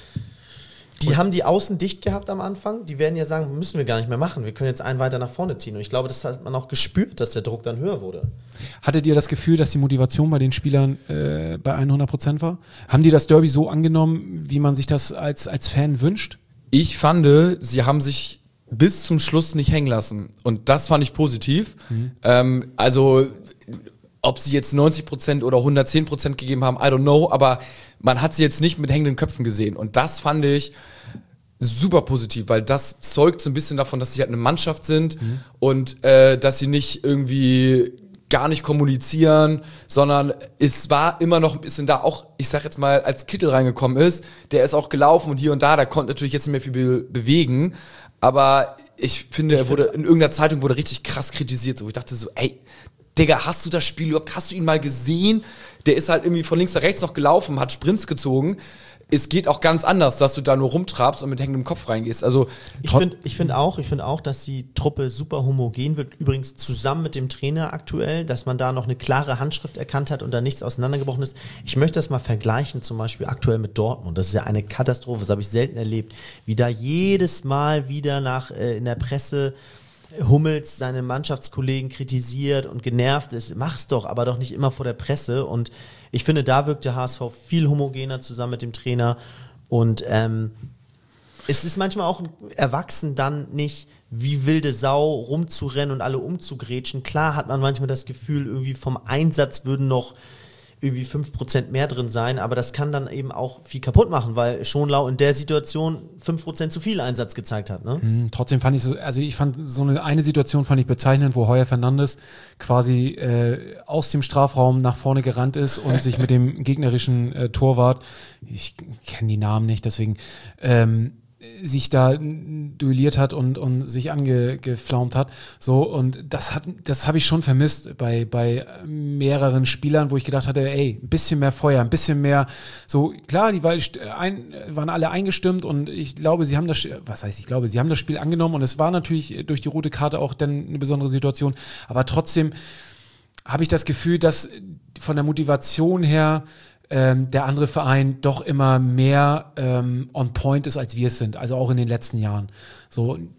Die haben die Außen dicht gehabt am Anfang. Die werden ja sagen, müssen wir gar nicht mehr machen. Wir können jetzt einen weiter nach vorne ziehen. Und ich glaube, das hat man auch gespürt, dass der Druck dann höher wurde. Hattet ihr das Gefühl, dass die Motivation bei den Spielern äh, bei hundert Prozent war? Haben die das Derby so angenommen, wie man sich das als, als Fan wünscht? Ich fand, sie haben sich bis zum Schluss nicht hängen lassen. Und das fand ich positiv. Mhm. Ähm, also, ob sie jetzt neunzig Prozent oder hundertzehn Prozent gegeben haben, I don't know, aber man hat sie jetzt nicht mit hängenden Köpfen gesehen. Und das fand ich super positiv, weil das zeugt so ein bisschen davon, dass sie halt eine Mannschaft sind mhm. und äh, dass sie nicht irgendwie gar nicht kommunizieren, sondern es war immer noch ein bisschen da, auch, ich sag jetzt mal, als Kittel reingekommen ist, der ist auch gelaufen und hier und da, der konnte natürlich jetzt nicht mehr viel be- bewegen, aber ich finde, er wurde, in irgendeiner Zeitung wurde richtig krass kritisiert, so, ich dachte so, ey, Digga, hast du das Spiel überhaupt, hast du ihn mal gesehen? Der ist halt irgendwie von links nach rechts noch gelaufen, hat Sprints gezogen. Es geht auch ganz anders, dass du da nur rumtrabst und mit hängendem Kopf reingehst. Also Ich finde ich find auch, ich find auch, dass die Truppe super homogen wird. Übrigens zusammen mit dem Trainer aktuell, dass man da noch eine klare Handschrift erkannt hat und da nichts auseinandergebrochen ist. Ich möchte das mal vergleichen, zum Beispiel aktuell mit Dortmund. Das ist ja eine Katastrophe, das habe ich selten erlebt. Wie da jedes Mal wieder nach äh, in der Presse Hummels seine Mannschaftskollegen kritisiert und genervt ist. Mach's doch, aber doch nicht immer vor der Presse. Und ich finde, da wirkt der H S V viel homogener zusammen mit dem Trainer. Und ähm, es ist manchmal auch erwachsen, dann nicht wie wilde Sau rumzurennen und alle umzugrätschen. Klar hat man manchmal das Gefühl, irgendwie vom Einsatz würden noch irgendwie fünf Prozent mehr drin sein, aber das kann dann eben auch viel kaputt machen, weil Schonlau in der Situation fünf Prozent zu viel Einsatz gezeigt hat. Ne? Mhm, trotzdem fand ich so, also ich fand so eine, eine Situation fand ich bezeichnend, wo Heuer Fernandes quasi äh, aus dem Strafraum nach vorne gerannt ist und sich mit dem gegnerischen äh, Torwart, ich kenne die Namen nicht, deswegen ähm, sich da duelliert hat und, und sich angeflaumt hat. So, und das hat, das habe ich schon vermisst bei, bei mehreren Spielern, wo ich gedacht hatte, ey, ein bisschen mehr Feuer, ein bisschen mehr, so, klar, die war, ein, waren alle eingestimmt und ich glaube, sie haben das, was heißt, ich glaube, sie haben das Spiel angenommen und es war natürlich durch die rote Karte auch dann eine besondere Situation, aber trotzdem habe ich das Gefühl, dass von der Motivation her Ähm, der andere Verein doch immer mehr ähm, on point ist, als wir es sind. Also auch in den letzten Jahren. So,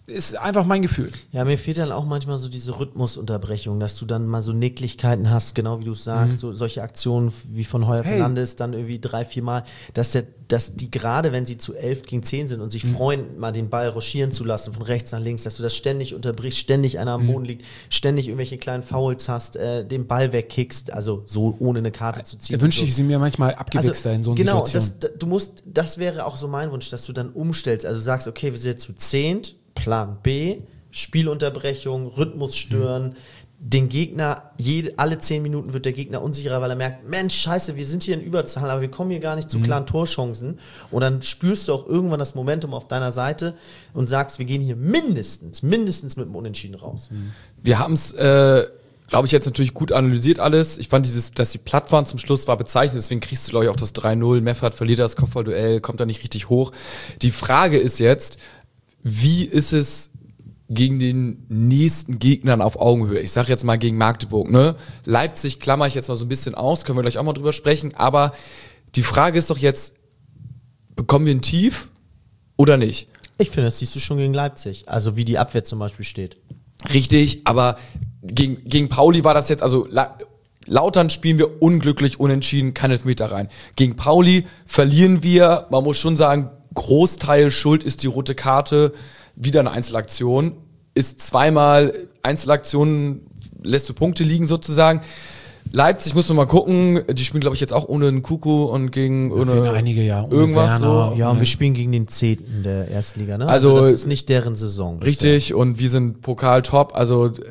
ist einfach mein Gefühl. Ja, mir fehlt dann auch manchmal so diese Rhythmusunterbrechung, dass du dann mal so Nicklichkeiten hast, genau wie du es sagst, mhm. so, solche Aktionen wie von Heuer hey. Fernandes, dann irgendwie drei, vier Mal, dass, der, dass die gerade, wenn sie zu elf gegen zehn sind und sich mhm. freuen, mal den Ball ruschieren zu lassen, von rechts nach links, dass du das ständig unterbrichst, ständig einer am mhm. Boden liegt, ständig irgendwelche kleinen Fouls hast, äh, den Ball wegkickst, also so ohne eine Karte zu ziehen. Da wünsche ich sie mir manchmal abgewichster also, in so einer genau, Situation. Genau, du musst, das wäre auch so mein Wunsch, dass du dann umstellst, also sagst, okay, wir sind jetzt zu zehnt, Plan B, Spielunterbrechung, Rhythmus stören, mhm. den Gegner, jede, alle zehn Minuten wird der Gegner unsicherer, weil er merkt, Mensch, scheiße, wir sind hier in Überzahl, aber wir kommen hier gar nicht zu mhm. klaren Torchancen. Und dann spürst du auch irgendwann das Momentum auf deiner Seite und sagst, wir gehen hier mindestens, mindestens mit dem Unentschieden raus. Mhm. Wir haben es, äh, glaube ich, jetzt natürlich gut analysiert alles. Ich fand dieses, dass sie platt waren zum Schluss, war bezeichnend, deswegen kriegst du, glaube ich, auch das drei null. Meffert verliert das Kopfballduell, kommt da nicht richtig hoch. Die Frage ist jetzt, wie ist es gegen den nächsten Gegnern auf Augenhöhe? Ich sage jetzt mal gegen Magdeburg, ne? Leipzig klammer ich jetzt mal so ein bisschen aus, können wir gleich auch mal drüber sprechen, aber die Frage ist doch jetzt, bekommen wir ein Tief oder nicht? Ich finde, das siehst du schon gegen Leipzig, also wie die Abwehr zum Beispiel steht. Richtig, aber gegen, gegen Pauli war das jetzt, also La- Lautern spielen wir unglücklich, unentschieden, kein Elfmeter rein. Gegen Pauli verlieren wir, man muss schon sagen, Großteil Schuld ist die rote Karte, wieder eine Einzelaktion, ist zweimal Einzelaktionen, lässt du Punkte liegen sozusagen. Leipzig muss man mal gucken, die spielen glaube ich jetzt auch ohne einen Kuku und gegen ohne einige, ja, ohne irgendwas Werner, so. Ja, und wir spielen gegen den Zehnten der Erstliga, ne? Also, also das ist nicht deren Saison. Richtig, ja. Und wir sind Pokal top, also äh,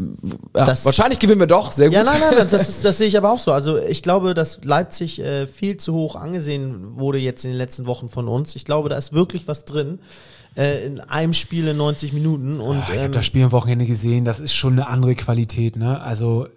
ja, das, wahrscheinlich gewinnen wir doch, sehr gut. Ja, nein, nein, das, ist, das sehe ich aber auch so. Also ich glaube, dass Leipzig äh, viel zu hoch angesehen wurde jetzt in den letzten Wochen von uns. Ich glaube, da ist wirklich was drin. In einem Spiel in neunzig Minuten. Und, oh, ich habe ähm, das Spiel am Wochenende gesehen, das ist schon eine andere Qualität, ne? Also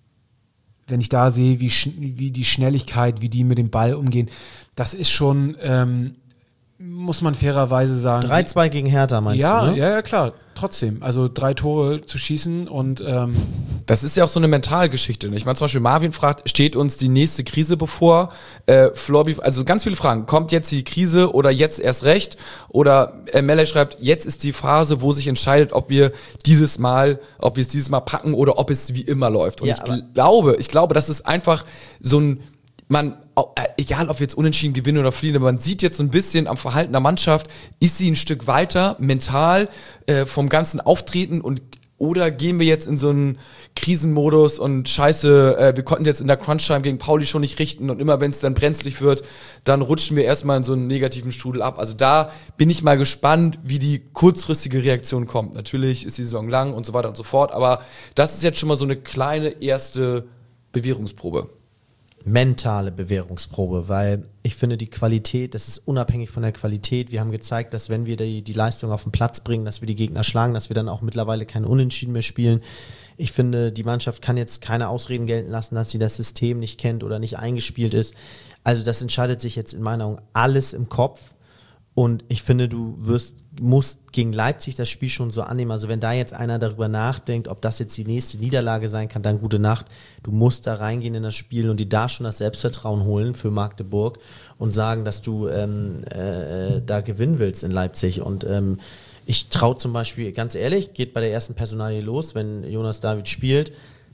wenn ich da sehe, wie, sch- wie die Schnelligkeit, wie die mit dem Ball umgehen, das ist schon, ähm, muss man fairerweise sagen. drei zwei gegen Hertha meinst ja, du, ne? Ja, ja, klar. Trotzdem. Also drei Tore zu schießen und ähm das ist ja auch so eine Mentalgeschichte. Ich meine, zum Beispiel Marvin fragt, steht uns die nächste Krise bevor? Äh, Florby, also ganz viele Fragen. Kommt jetzt die Krise oder jetzt erst recht? Oder äh, Melle schreibt, jetzt ist die Phase, wo sich entscheidet, ob wir dieses Mal, ob wir es dieses Mal packen oder ob es wie immer läuft. Und Ja, ich glaube, ich glaube, das ist einfach so ein, man, egal ob wir jetzt unentschieden gewinnen oder verlieren, aber man sieht jetzt so ein bisschen am Verhalten der Mannschaft, ist sie ein Stück weiter, mental, äh, vom ganzen Auftreten und oder gehen wir jetzt in so einen Krisenmodus und scheiße, äh, wir konnten jetzt in der Crunch-Time gegen Pauli schon nicht richten und immer wenn es dann brenzlig wird, dann rutschen wir erstmal in so einen negativen Strudel ab. Also da bin ich mal gespannt, wie die kurzfristige Reaktion kommt. Natürlich ist die Saison lang und so weiter und so fort, aber das ist jetzt schon mal so eine kleine erste Bewährungsprobe. Mentale Bewährungsprobe, weil ich finde, die Qualität, das ist unabhängig von der Qualität. Wir haben gezeigt, dass wenn wir die, die Leistung auf den Platz bringen, dass wir die Gegner schlagen, dass wir dann auch mittlerweile keine Unentschieden mehr spielen. Ich finde, die Mannschaft kann jetzt keine Ausreden gelten lassen, dass sie das System nicht kennt oder nicht eingespielt ist. Also das entscheidet sich jetzt in meiner Augen alles im Kopf. Und ich finde, du wirst, musst gegen Leipzig das Spiel schon so annehmen. Also wenn da jetzt einer darüber nachdenkt, ob das jetzt die nächste Niederlage sein kann, dann gute Nacht. Du musst da reingehen in das Spiel und dir da schon das Selbstvertrauen holen für Magdeburg und sagen, dass du ähm, äh, da gewinnen willst in Leipzig. Und ähm, ich traue zum Beispiel, ganz ehrlich, geht bei der ersten Personalie los, wenn Jonas David spielt,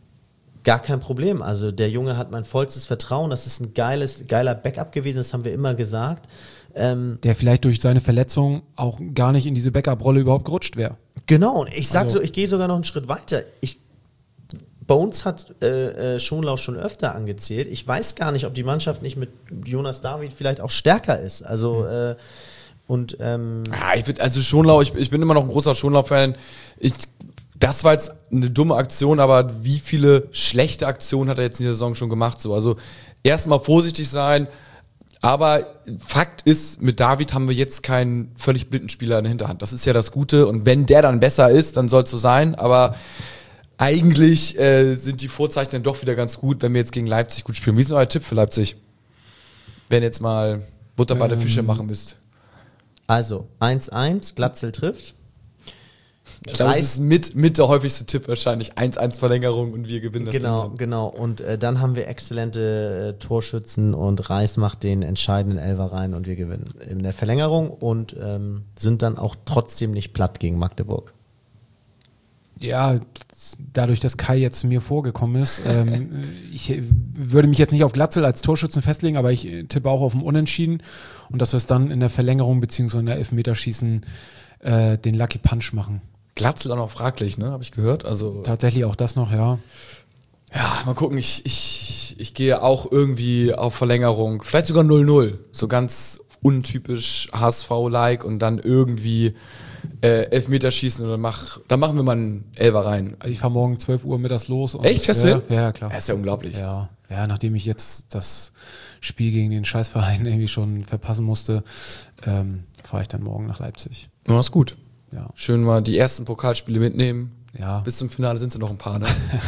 gar kein Problem. Also der Junge hat mein vollstes Vertrauen. Das ist ein geiles, geiler Backup gewesen, das haben wir immer gesagt. Ähm, der vielleicht durch seine Verletzung auch gar nicht in diese Backup-Rolle überhaupt gerutscht wäre. Genau, und ich sag Also, so, ich gehe sogar noch einen Schritt weiter. Ich, Bones hat äh, äh, Schonlau schon öfter angezählt. Ich weiß gar nicht, ob die Mannschaft nicht mit Jonas David vielleicht auch stärker ist. Also äh, und ähm, ja, ich bin, also Schonlau, ich, ich bin immer noch ein großer Schonlau-Fan. Ich Das war jetzt eine dumme Aktion, aber wie viele schlechte Aktionen hat er jetzt in der Saison schon gemacht? So, also erstmal vorsichtig sein. Aber Fakt ist, mit David haben wir jetzt keinen völlig blinden Spieler in der Hinterhand. Das ist ja das Gute. Und wenn der dann besser ist, dann soll es so sein. Aber eigentlich äh, sind die Vorzeichen dann doch wieder ganz gut, wenn wir jetzt gegen Leipzig gut spielen. Wie ist denn euer Tipp für Leipzig? Wenn ihr jetzt mal Butter bei der Fische machen müsst. Also eins eins, Glatzel trifft. Ich glaube, es ist mit, mit der häufigste Tipp wahrscheinlich. eins eins Verlängerung und wir gewinnen das Genau, Ding. genau. Und äh, dann haben wir exzellente äh, Torschützen und Reis macht den entscheidenden Elfer rein und wir gewinnen in der Verlängerung und ähm, sind dann auch trotzdem nicht platt gegen Magdeburg. Ja, dadurch, dass Kai jetzt mir vorgekommen ist, ähm, ich würde mich jetzt nicht auf Glatzel als Torschützen festlegen, aber ich tippe auch auf ein Unentschieden und dass wir es dann in der Verlängerung beziehungsweise in der Elfmeterschießen äh, den Lucky Punch machen. Glatzel auch noch fraglich, ne? Habe ich gehört. Also Tatsächlich auch das noch, ja. ja, mal gucken. Ich, ich, ich gehe auch irgendwie auf Verlängerung. Vielleicht sogar null null. So ganz untypisch H S V-like und dann irgendwie äh, Elfmeterschießen und dann, mach, dann machen wir mal einen Elfer rein. Ich fahre morgen zwölf Uhr mittags los. Und, Echt? Fährst du ja, hin? Ja, klar. Das ist ja unglaublich. Ja, ja, nachdem ich jetzt das Spiel gegen den Scheißverein irgendwie schon verpassen musste, ähm, fahre ich dann morgen nach Leipzig. Ja, ist gut. Ja. Schön mal die ersten Pokalspiele mitnehmen. Ja. Bis zum Finale sind es noch ein paar, ne?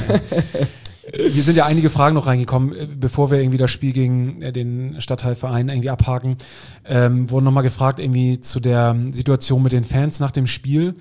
Hier sind ja einige Fragen noch reingekommen, bevor wir irgendwie das Spiel gegen den Stadtteilverein irgendwie abhaken. Ähm, wurden nochmal gefragt irgendwie zu der Situation mit den Fans nach dem Spiel.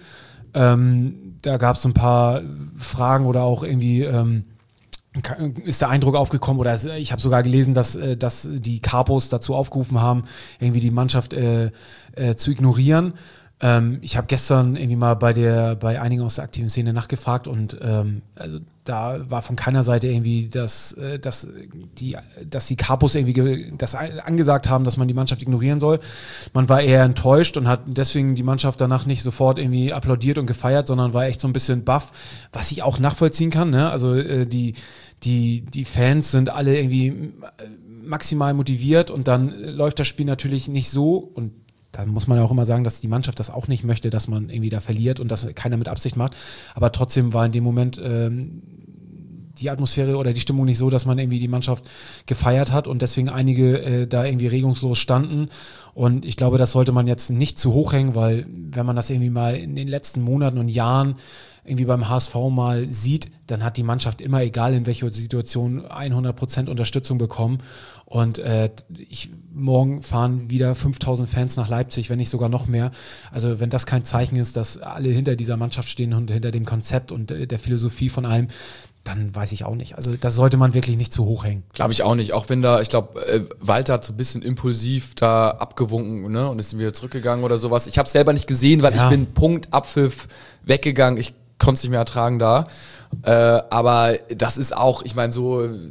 Ähm, da gab es so ein paar Fragen oder auch irgendwie ähm, ist der Eindruck aufgekommen oder ich habe sogar gelesen, dass, dass die Capos dazu aufgerufen haben, irgendwie die Mannschaft äh, äh, zu ignorieren. Ähm, ich habe gestern irgendwie mal bei der bei einigen aus der aktiven Szene nachgefragt und ähm, also da war von keiner Seite irgendwie, dass, äh, dass die dass die Capos irgendwie ge- das angesagt haben, dass man die Mannschaft ignorieren soll. Man war eher enttäuscht und hat deswegen die Mannschaft danach nicht sofort irgendwie applaudiert und gefeiert, sondern war echt so ein bisschen baff, was ich auch nachvollziehen kann. Ne? Also äh, die die die Fans sind alle irgendwie maximal motiviert und dann läuft das Spiel natürlich nicht so und da muss man ja auch immer sagen, dass die Mannschaft das auch nicht möchte, dass man irgendwie da verliert und das keiner mit Absicht macht. Aber trotzdem war in dem Moment ähm, die Atmosphäre oder die Stimmung nicht so, dass man irgendwie die Mannschaft gefeiert hat und deswegen einige äh, da irgendwie regungslos standen. Und ich glaube, das sollte man jetzt nicht zu hoch hängen, weil wenn man das irgendwie mal in den letzten Monaten und Jahren irgendwie beim H S V mal sieht, dann hat die Mannschaft immer, egal in welcher Situation, hundert Prozent Unterstützung bekommen. Und äh, ich, morgen fahren wieder fünftausend Fans nach Leipzig, wenn nicht sogar noch mehr. Also wenn das kein Zeichen ist, dass alle hinter dieser Mannschaft stehen und hinter dem Konzept und äh, der Philosophie von allem, dann weiß ich auch nicht. Also das sollte man wirklich nicht zu hoch hängen. Glaube ich auch nicht. Auch wenn da, ich glaube, äh, Walter hat so ein bisschen impulsiv da abgewunken, ne, und ist wieder zurückgegangen oder sowas. Ich habe es selber nicht gesehen, weil Ja. ich bin Punkt Abpfiff weggegangen. Ich konnte es nicht mehr ertragen da. Äh, aber das ist auch, ich meine, so äh,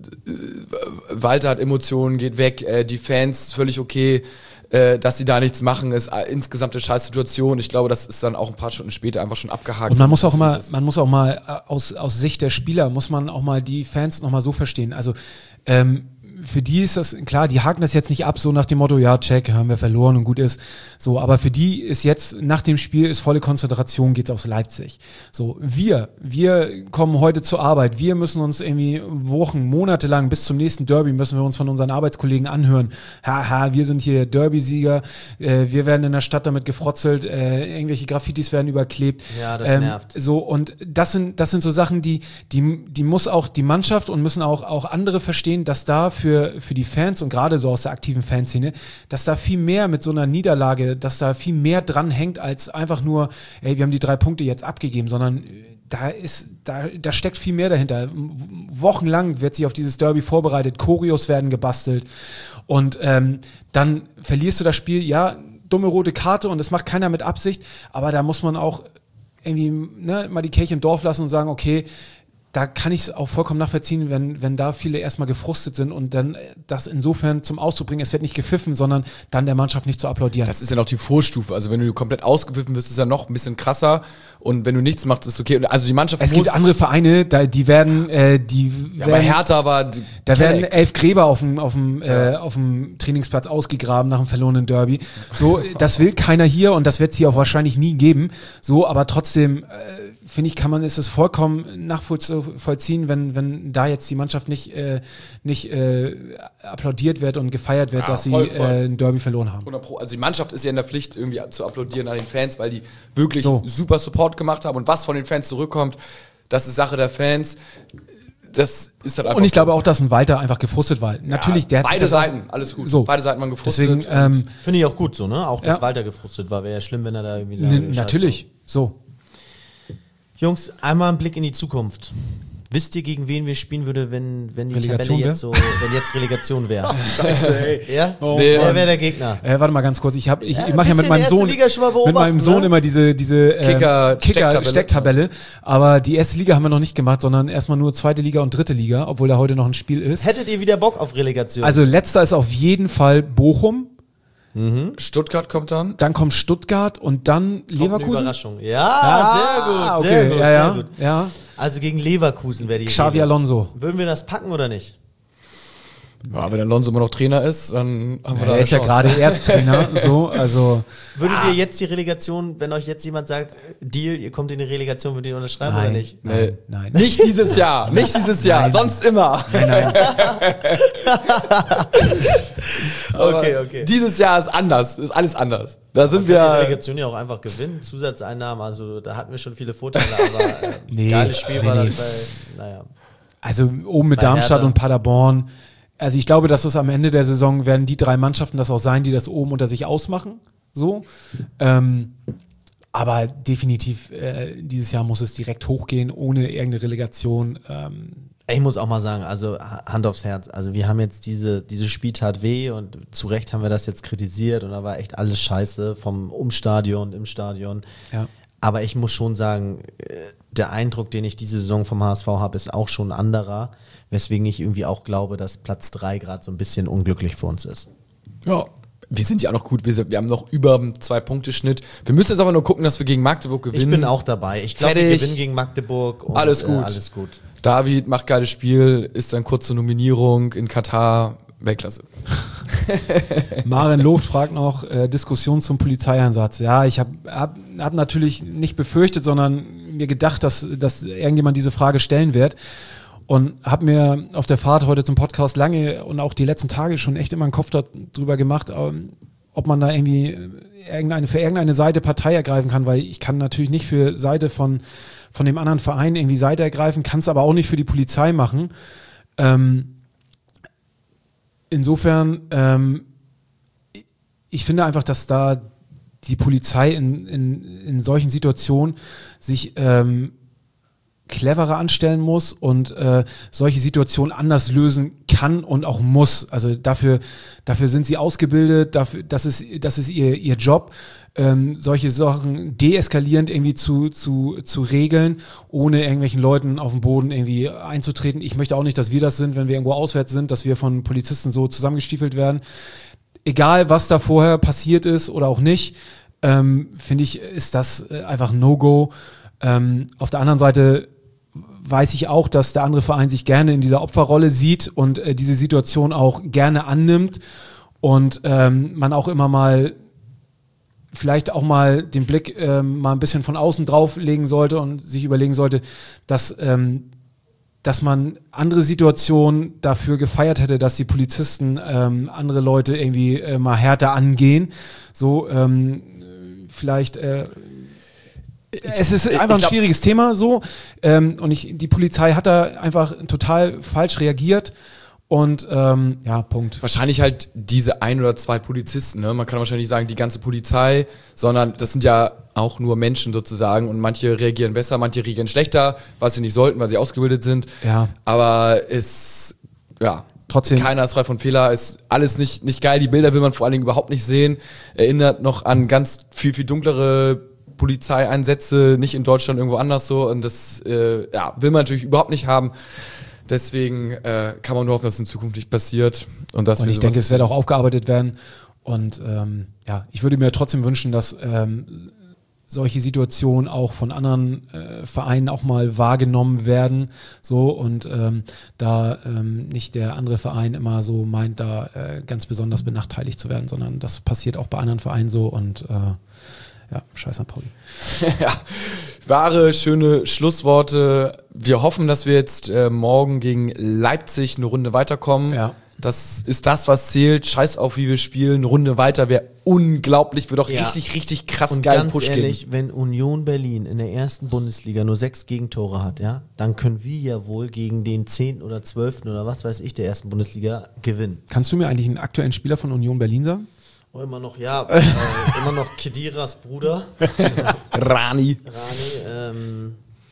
Walter hat Emotionen, geht weg, äh, die Fans völlig okay, äh, dass sie da nichts machen, ist äh, insgesamt eine Scheißsituation. Ich glaube, das ist dann auch ein paar Stunden später einfach schon abgehakt. Und man muss das auch ist, mal, wie es ist. man muss auch mal äh, aus, aus Sicht der Spieler, muss man auch mal die Fans nochmal so verstehen. Also ähm, für die ist das, klar, die haken das jetzt nicht ab, so nach dem Motto, ja, check, haben wir verloren und gut ist. So, aber für die ist jetzt, nach dem Spiel ist volle Konzentration, geht's aus Leipzig. So, wir, wir kommen heute zur Arbeit, wir müssen uns irgendwie Wochen, Monate lang bis zum nächsten Derby müssen wir uns von unseren Arbeitskollegen anhören. Haha, wir sind hier Derby-Sieger, äh, wir werden in der Stadt damit gefrotzelt, äh, irgendwelche Graffitis werden überklebt. Ja, das ähm, nervt. So, und das sind, das sind so Sachen, die, die, die muss auch die Mannschaft und müssen auch, auch andere verstehen, dass da für, für die Fans und gerade so aus der aktiven Fanszene, dass da viel mehr mit so einer Niederlage, dass da viel mehr dran hängt, als einfach nur, ey, wir haben die drei Punkte jetzt abgegeben, sondern da ist, da, da steckt viel mehr dahinter. Wochenlang wird sich auf dieses Derby vorbereitet, Choreos werden gebastelt und ähm, dann verlierst du das Spiel, ja, dumme rote Karte und das macht keiner mit Absicht, aber da muss man auch irgendwie ne, mal die Kirche im Dorf lassen und sagen, okay, da kann ich es auch vollkommen nachvollziehen, wenn, wenn da viele erstmal gefrustet sind und dann das insofern zum Ausdruck bringen, es wird nicht gepfiffen, sondern dann der Mannschaft nicht zu applaudieren. Das ist ja noch die Vorstufe. Also wenn du komplett ausgepfiffen wirst, ist es ja noch ein bisschen krasser. Und wenn du nichts machst, ist es okay. Also die Mannschaft es muss... gibt andere Vereine, da, die werden, äh, die Ja, werden, bei Hertha war... die- da werden Kelleck. elf Gräber auf dem, auf dem, äh, auf dem Trainingsplatz ausgegraben nach dem verlorenen Derby. So, das will keiner hier und das wird es hier auch wahrscheinlich nie geben. So, aber trotzdem, äh, finde ich, kann man, ist es vollkommen nachvollziehen, wenn, wenn da jetzt die Mannschaft nicht, äh, nicht äh, applaudiert wird und gefeiert wird, Ja, dass sie voll, voll. äh, ein Derby verloren haben. hundert Pro. Also die Mannschaft ist ja in der Pflicht, irgendwie zu applaudieren an den Fans, weil die wirklich So. super Support gemacht haben. Und was von den Fans zurückkommt, das ist Sache der Fans. Das ist halt einfach Und ich so. glaube auch, dass ein Walter einfach gefrustet war. Natürlich, der hat sich Beide das auch- Seiten, alles gut. So. Beide Seiten waren gefrustet. Deswegen, ähm, Finde ich auch gut so, ne? Auch, dass Ja. Walter gefrustet war. Wäre ja schlimm, wenn er da irgendwie sagt, n- natürlich, so. Jungs, einmal ein Blick in die Zukunft. Wisst ihr, gegen wen wir spielen würde, wenn, wenn die Relegation Tabelle jetzt so, wenn jetzt Relegation wäre? Scheiße, ey. Ja? Oh, Wer Mann. wäre der Gegner? Äh, warte mal ganz kurz, ich, hab, ich, Ja, ich mache ja bisschen mit meinem erste Sohn, Liga schon mal mit beobachten, meinem Sohn ne? immer diese, diese äh, Kicker- Kicker Stecktabelle. Stecktabelle, aber die erste Liga haben wir noch nicht gemacht, sondern erstmal nur zweite Liga und dritte Liga, obwohl da heute noch ein Spiel ist. Hättet ihr wieder Bock auf Relegation? Also letzter ist auf jeden Fall Bochum, Stuttgart kommt dann. dann kommt Stuttgart und dann Kommt eine Leverkusen. Überraschung. Ja, sehr gut, okay, sehr gut, ja, sehr ja, gut. ja. Also gegen Leverkusen wäre die Xavi Rede. Alonso. Würden wir das packen oder nicht? Ja, wenn Alonso immer noch Trainer ist, dann haben wir da Er eine ist ja Chance. gerade Ersttrainer, so, also Würdet ihr jetzt die Relegation, wenn euch jetzt jemand sagt, Deal, ihr kommt in die Relegation, würdet ihr unterschreiben Nein. oder nicht? Nee. nein. Nicht dieses Jahr, nicht dieses Jahr, Nein. sonst immer. Nein, nein. Okay, okay. Dieses Jahr ist anders, ist alles anders. Da sind Wir die wir. Relegation ja auch einfach gewinnen, Zusatzeinnahmen, also da hatten wir schon viele Vorteile, aber äh, Nee, geiles Spiel nee, war nee. das bei, naja. Also oben mit Bei Darmstadt Hertha. und Paderborn. Also ich glaube, dass es am Ende der Saison werden die drei Mannschaften das auch sein, die das oben unter sich ausmachen. So. Ähm, aber definitiv, äh, dieses Jahr muss es direkt hochgehen, ohne irgendeine Relegation. Ähm, Ich muss auch mal sagen, also Ha- Hand aufs Herz, also wir haben jetzt diese, diese Spiel tat weh und zu Recht haben wir das jetzt kritisiert und da war echt alles scheiße vom Umstadion, im Stadion. ja. Aber ich muss schon sagen, äh, der Eindruck, den ich diese Saison vom H S V habe, ist auch schon ein anderer, weswegen ich irgendwie auch glaube, dass Platz drei gerade so ein bisschen unglücklich für uns ist. Ja. Wir sind ja auch noch gut, wir, sind, wir haben noch über einen Zwei-Punkte-Schnitt. Wir müssen jetzt aber nur gucken, dass wir gegen Magdeburg gewinnen. Ich bin auch dabei. Ich glaube, wir Fertig. gewinnen gegen Magdeburg. Und, Alles gut. Äh, alles gut. David macht geiles Spiel, ist dann kurz zur Nominierung in Katar. Weltklasse. Maren Lobt fragt noch, äh, Diskussion zum Polizeieinsatz. Ja, ich habe hab, hab natürlich nicht befürchtet, sondern mir gedacht, dass, dass irgendjemand diese Frage stellen wird. Und habe mir auf der Fahrt heute zum Podcast lange und auch die letzten Tage schon echt immer einen Kopf darüber gemacht, ähm, ob man da irgendwie irgendeine, für irgendeine Seite Partei ergreifen kann, weil ich kann natürlich nicht für Seite von, von dem anderen Verein irgendwie Seite ergreifen, kann es aber auch nicht für die Polizei machen. Ähm, insofern, ähm, ich finde einfach, dass da die Polizei in, in, in solchen Situationen sich ähm, cleverer anstellen muss und äh, solche Situationen anders lösen kann und auch muss. Also dafür, dafür sind sie ausgebildet, dafür, das ist, das ist ihr, ihr Job, ähm, solche Sachen deeskalierend irgendwie zu, zu, zu regeln, ohne irgendwelchen Leuten auf den Boden irgendwie einzutreten. Ich möchte auch nicht, dass wir das sind, wenn wir irgendwo auswärts sind, dass wir von Polizisten so zusammengestiefelt werden. Egal, was da vorher passiert ist oder auch nicht, ähm, finde ich, ist das äh, einfach ein No-Go. Ähm, auf der anderen Seite weiß ich auch, dass der andere Verein sich gerne in dieser Opferrolle sieht und äh, diese Situation auch gerne annimmt und ähm, man auch immer mal vielleicht auch mal den Blick ähm, mal ein bisschen von außen drauf legen sollte und sich überlegen sollte, dass ähm, dass man andere Situationen dafür gefeiert hätte, dass die Polizisten ähm, andere Leute irgendwie äh, mal härter angehen. So ähm, vielleicht äh, es ist einfach ein glaub- schwieriges Thema so ähm, und ich, die Polizei hat da einfach total falsch reagiert und ähm, ja, Punkt. Wahrscheinlich halt diese ein oder zwei Polizisten, ne? Man kann wahrscheinlich nicht sagen, die ganze Polizei, sondern das sind ja auch nur Menschen sozusagen und manche reagieren besser, manche reagieren schlechter, was sie nicht sollten, weil sie ausgebildet sind. Ja. Aber es, ja, Trotzdem. keiner ist frei von Fehler, ist alles nicht, nicht geil, die Bilder will man vor allen Dingen überhaupt nicht sehen, erinnert noch an ganz viel, viel dunklere Polizeieinsätze, nicht in Deutschland, irgendwo anders so und das äh, ja, will man natürlich überhaupt nicht haben. Deswegen äh, kann man nur hoffen, dass es in Zukunft nicht passiert. Und, dass Und wir ich sowas denke, es wird auch aufgearbeitet werden. Und ähm, ja, ich würde mir trotzdem wünschen, dass ähm, solche Situationen auch von anderen äh, Vereinen auch mal wahrgenommen werden. So und ähm, da ähm, nicht der andere Verein immer so meint, da äh, ganz besonders benachteiligt zu werden, sondern das passiert auch bei anderen Vereinen so und äh, ja, scheiß an Pauli. ja, wahre, schöne Schlussworte. Wir hoffen, dass wir jetzt äh, morgen gegen Leipzig eine Runde weiterkommen. Ja. Das ist das, was zählt. Scheiß auf, wie wir spielen. Eine Runde weiter wäre unglaublich. Wird auch Ja. richtig, richtig krass Und geilen ganz Push ehrlich, geben. wenn Union Berlin in der ersten Bundesliga nur sechs Gegentore hat, ja, dann können wir ja wohl gegen den zehnten oder zwölften oder was weiß ich der ersten Bundesliga gewinnen. Kannst du mir eigentlich einen aktuellen Spieler von Union Berlin sagen? Oh, immer noch, ja, äh, immer noch Khediras Bruder, Rani. Rani. Ähm,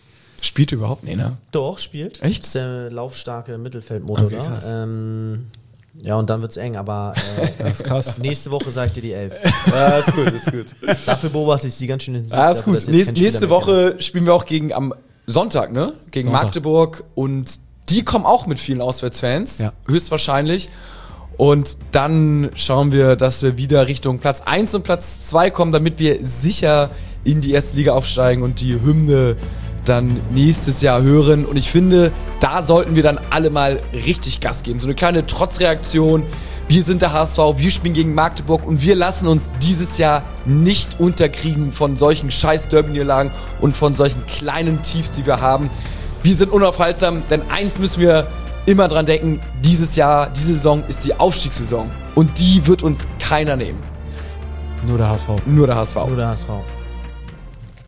Spielt überhaupt nicht, ne? Doch, spielt. Echt? Das ist der laufstarke Mittelfeldmotor Okay, krass. da. Ähm, ja, und dann wird's eng, aber äh, Das ist krass. nächste Woche sagt ihr die elf. Ja, ist gut, ist gut. Dafür beobachte ich sie ganz schön intensiv. Ah, ist dafür, dass gut. jetzt kein Nächste, nächste Spieler mehr Woche spielen wir auch gegen am Sonntag, ne? Gegen Sonntag. Magdeburg und die kommen auch mit vielen Auswärtsfans, Ja. höchstwahrscheinlich. Und dann schauen wir, dass wir wieder Richtung Platz eins und Platz zwei kommen, damit wir sicher in die erste Liga aufsteigen und die Hymne dann nächstes Jahr hören. Und ich finde, da sollten wir dann alle mal richtig Gas geben. So eine kleine Trotzreaktion. Wir sind der H S V, wir spielen gegen Magdeburg und wir lassen uns dieses Jahr nicht unterkriegen von solchen scheiß Derby-Niederlagen und von solchen kleinen Tiefs, die wir haben. Wir sind unaufhaltsam, denn eins müssen wir immer dran denken, dieses Jahr, diese Saison ist die Aufstiegssaison und die wird uns keiner nehmen. Nur der H S V. Nur der H S V. Oder H S V.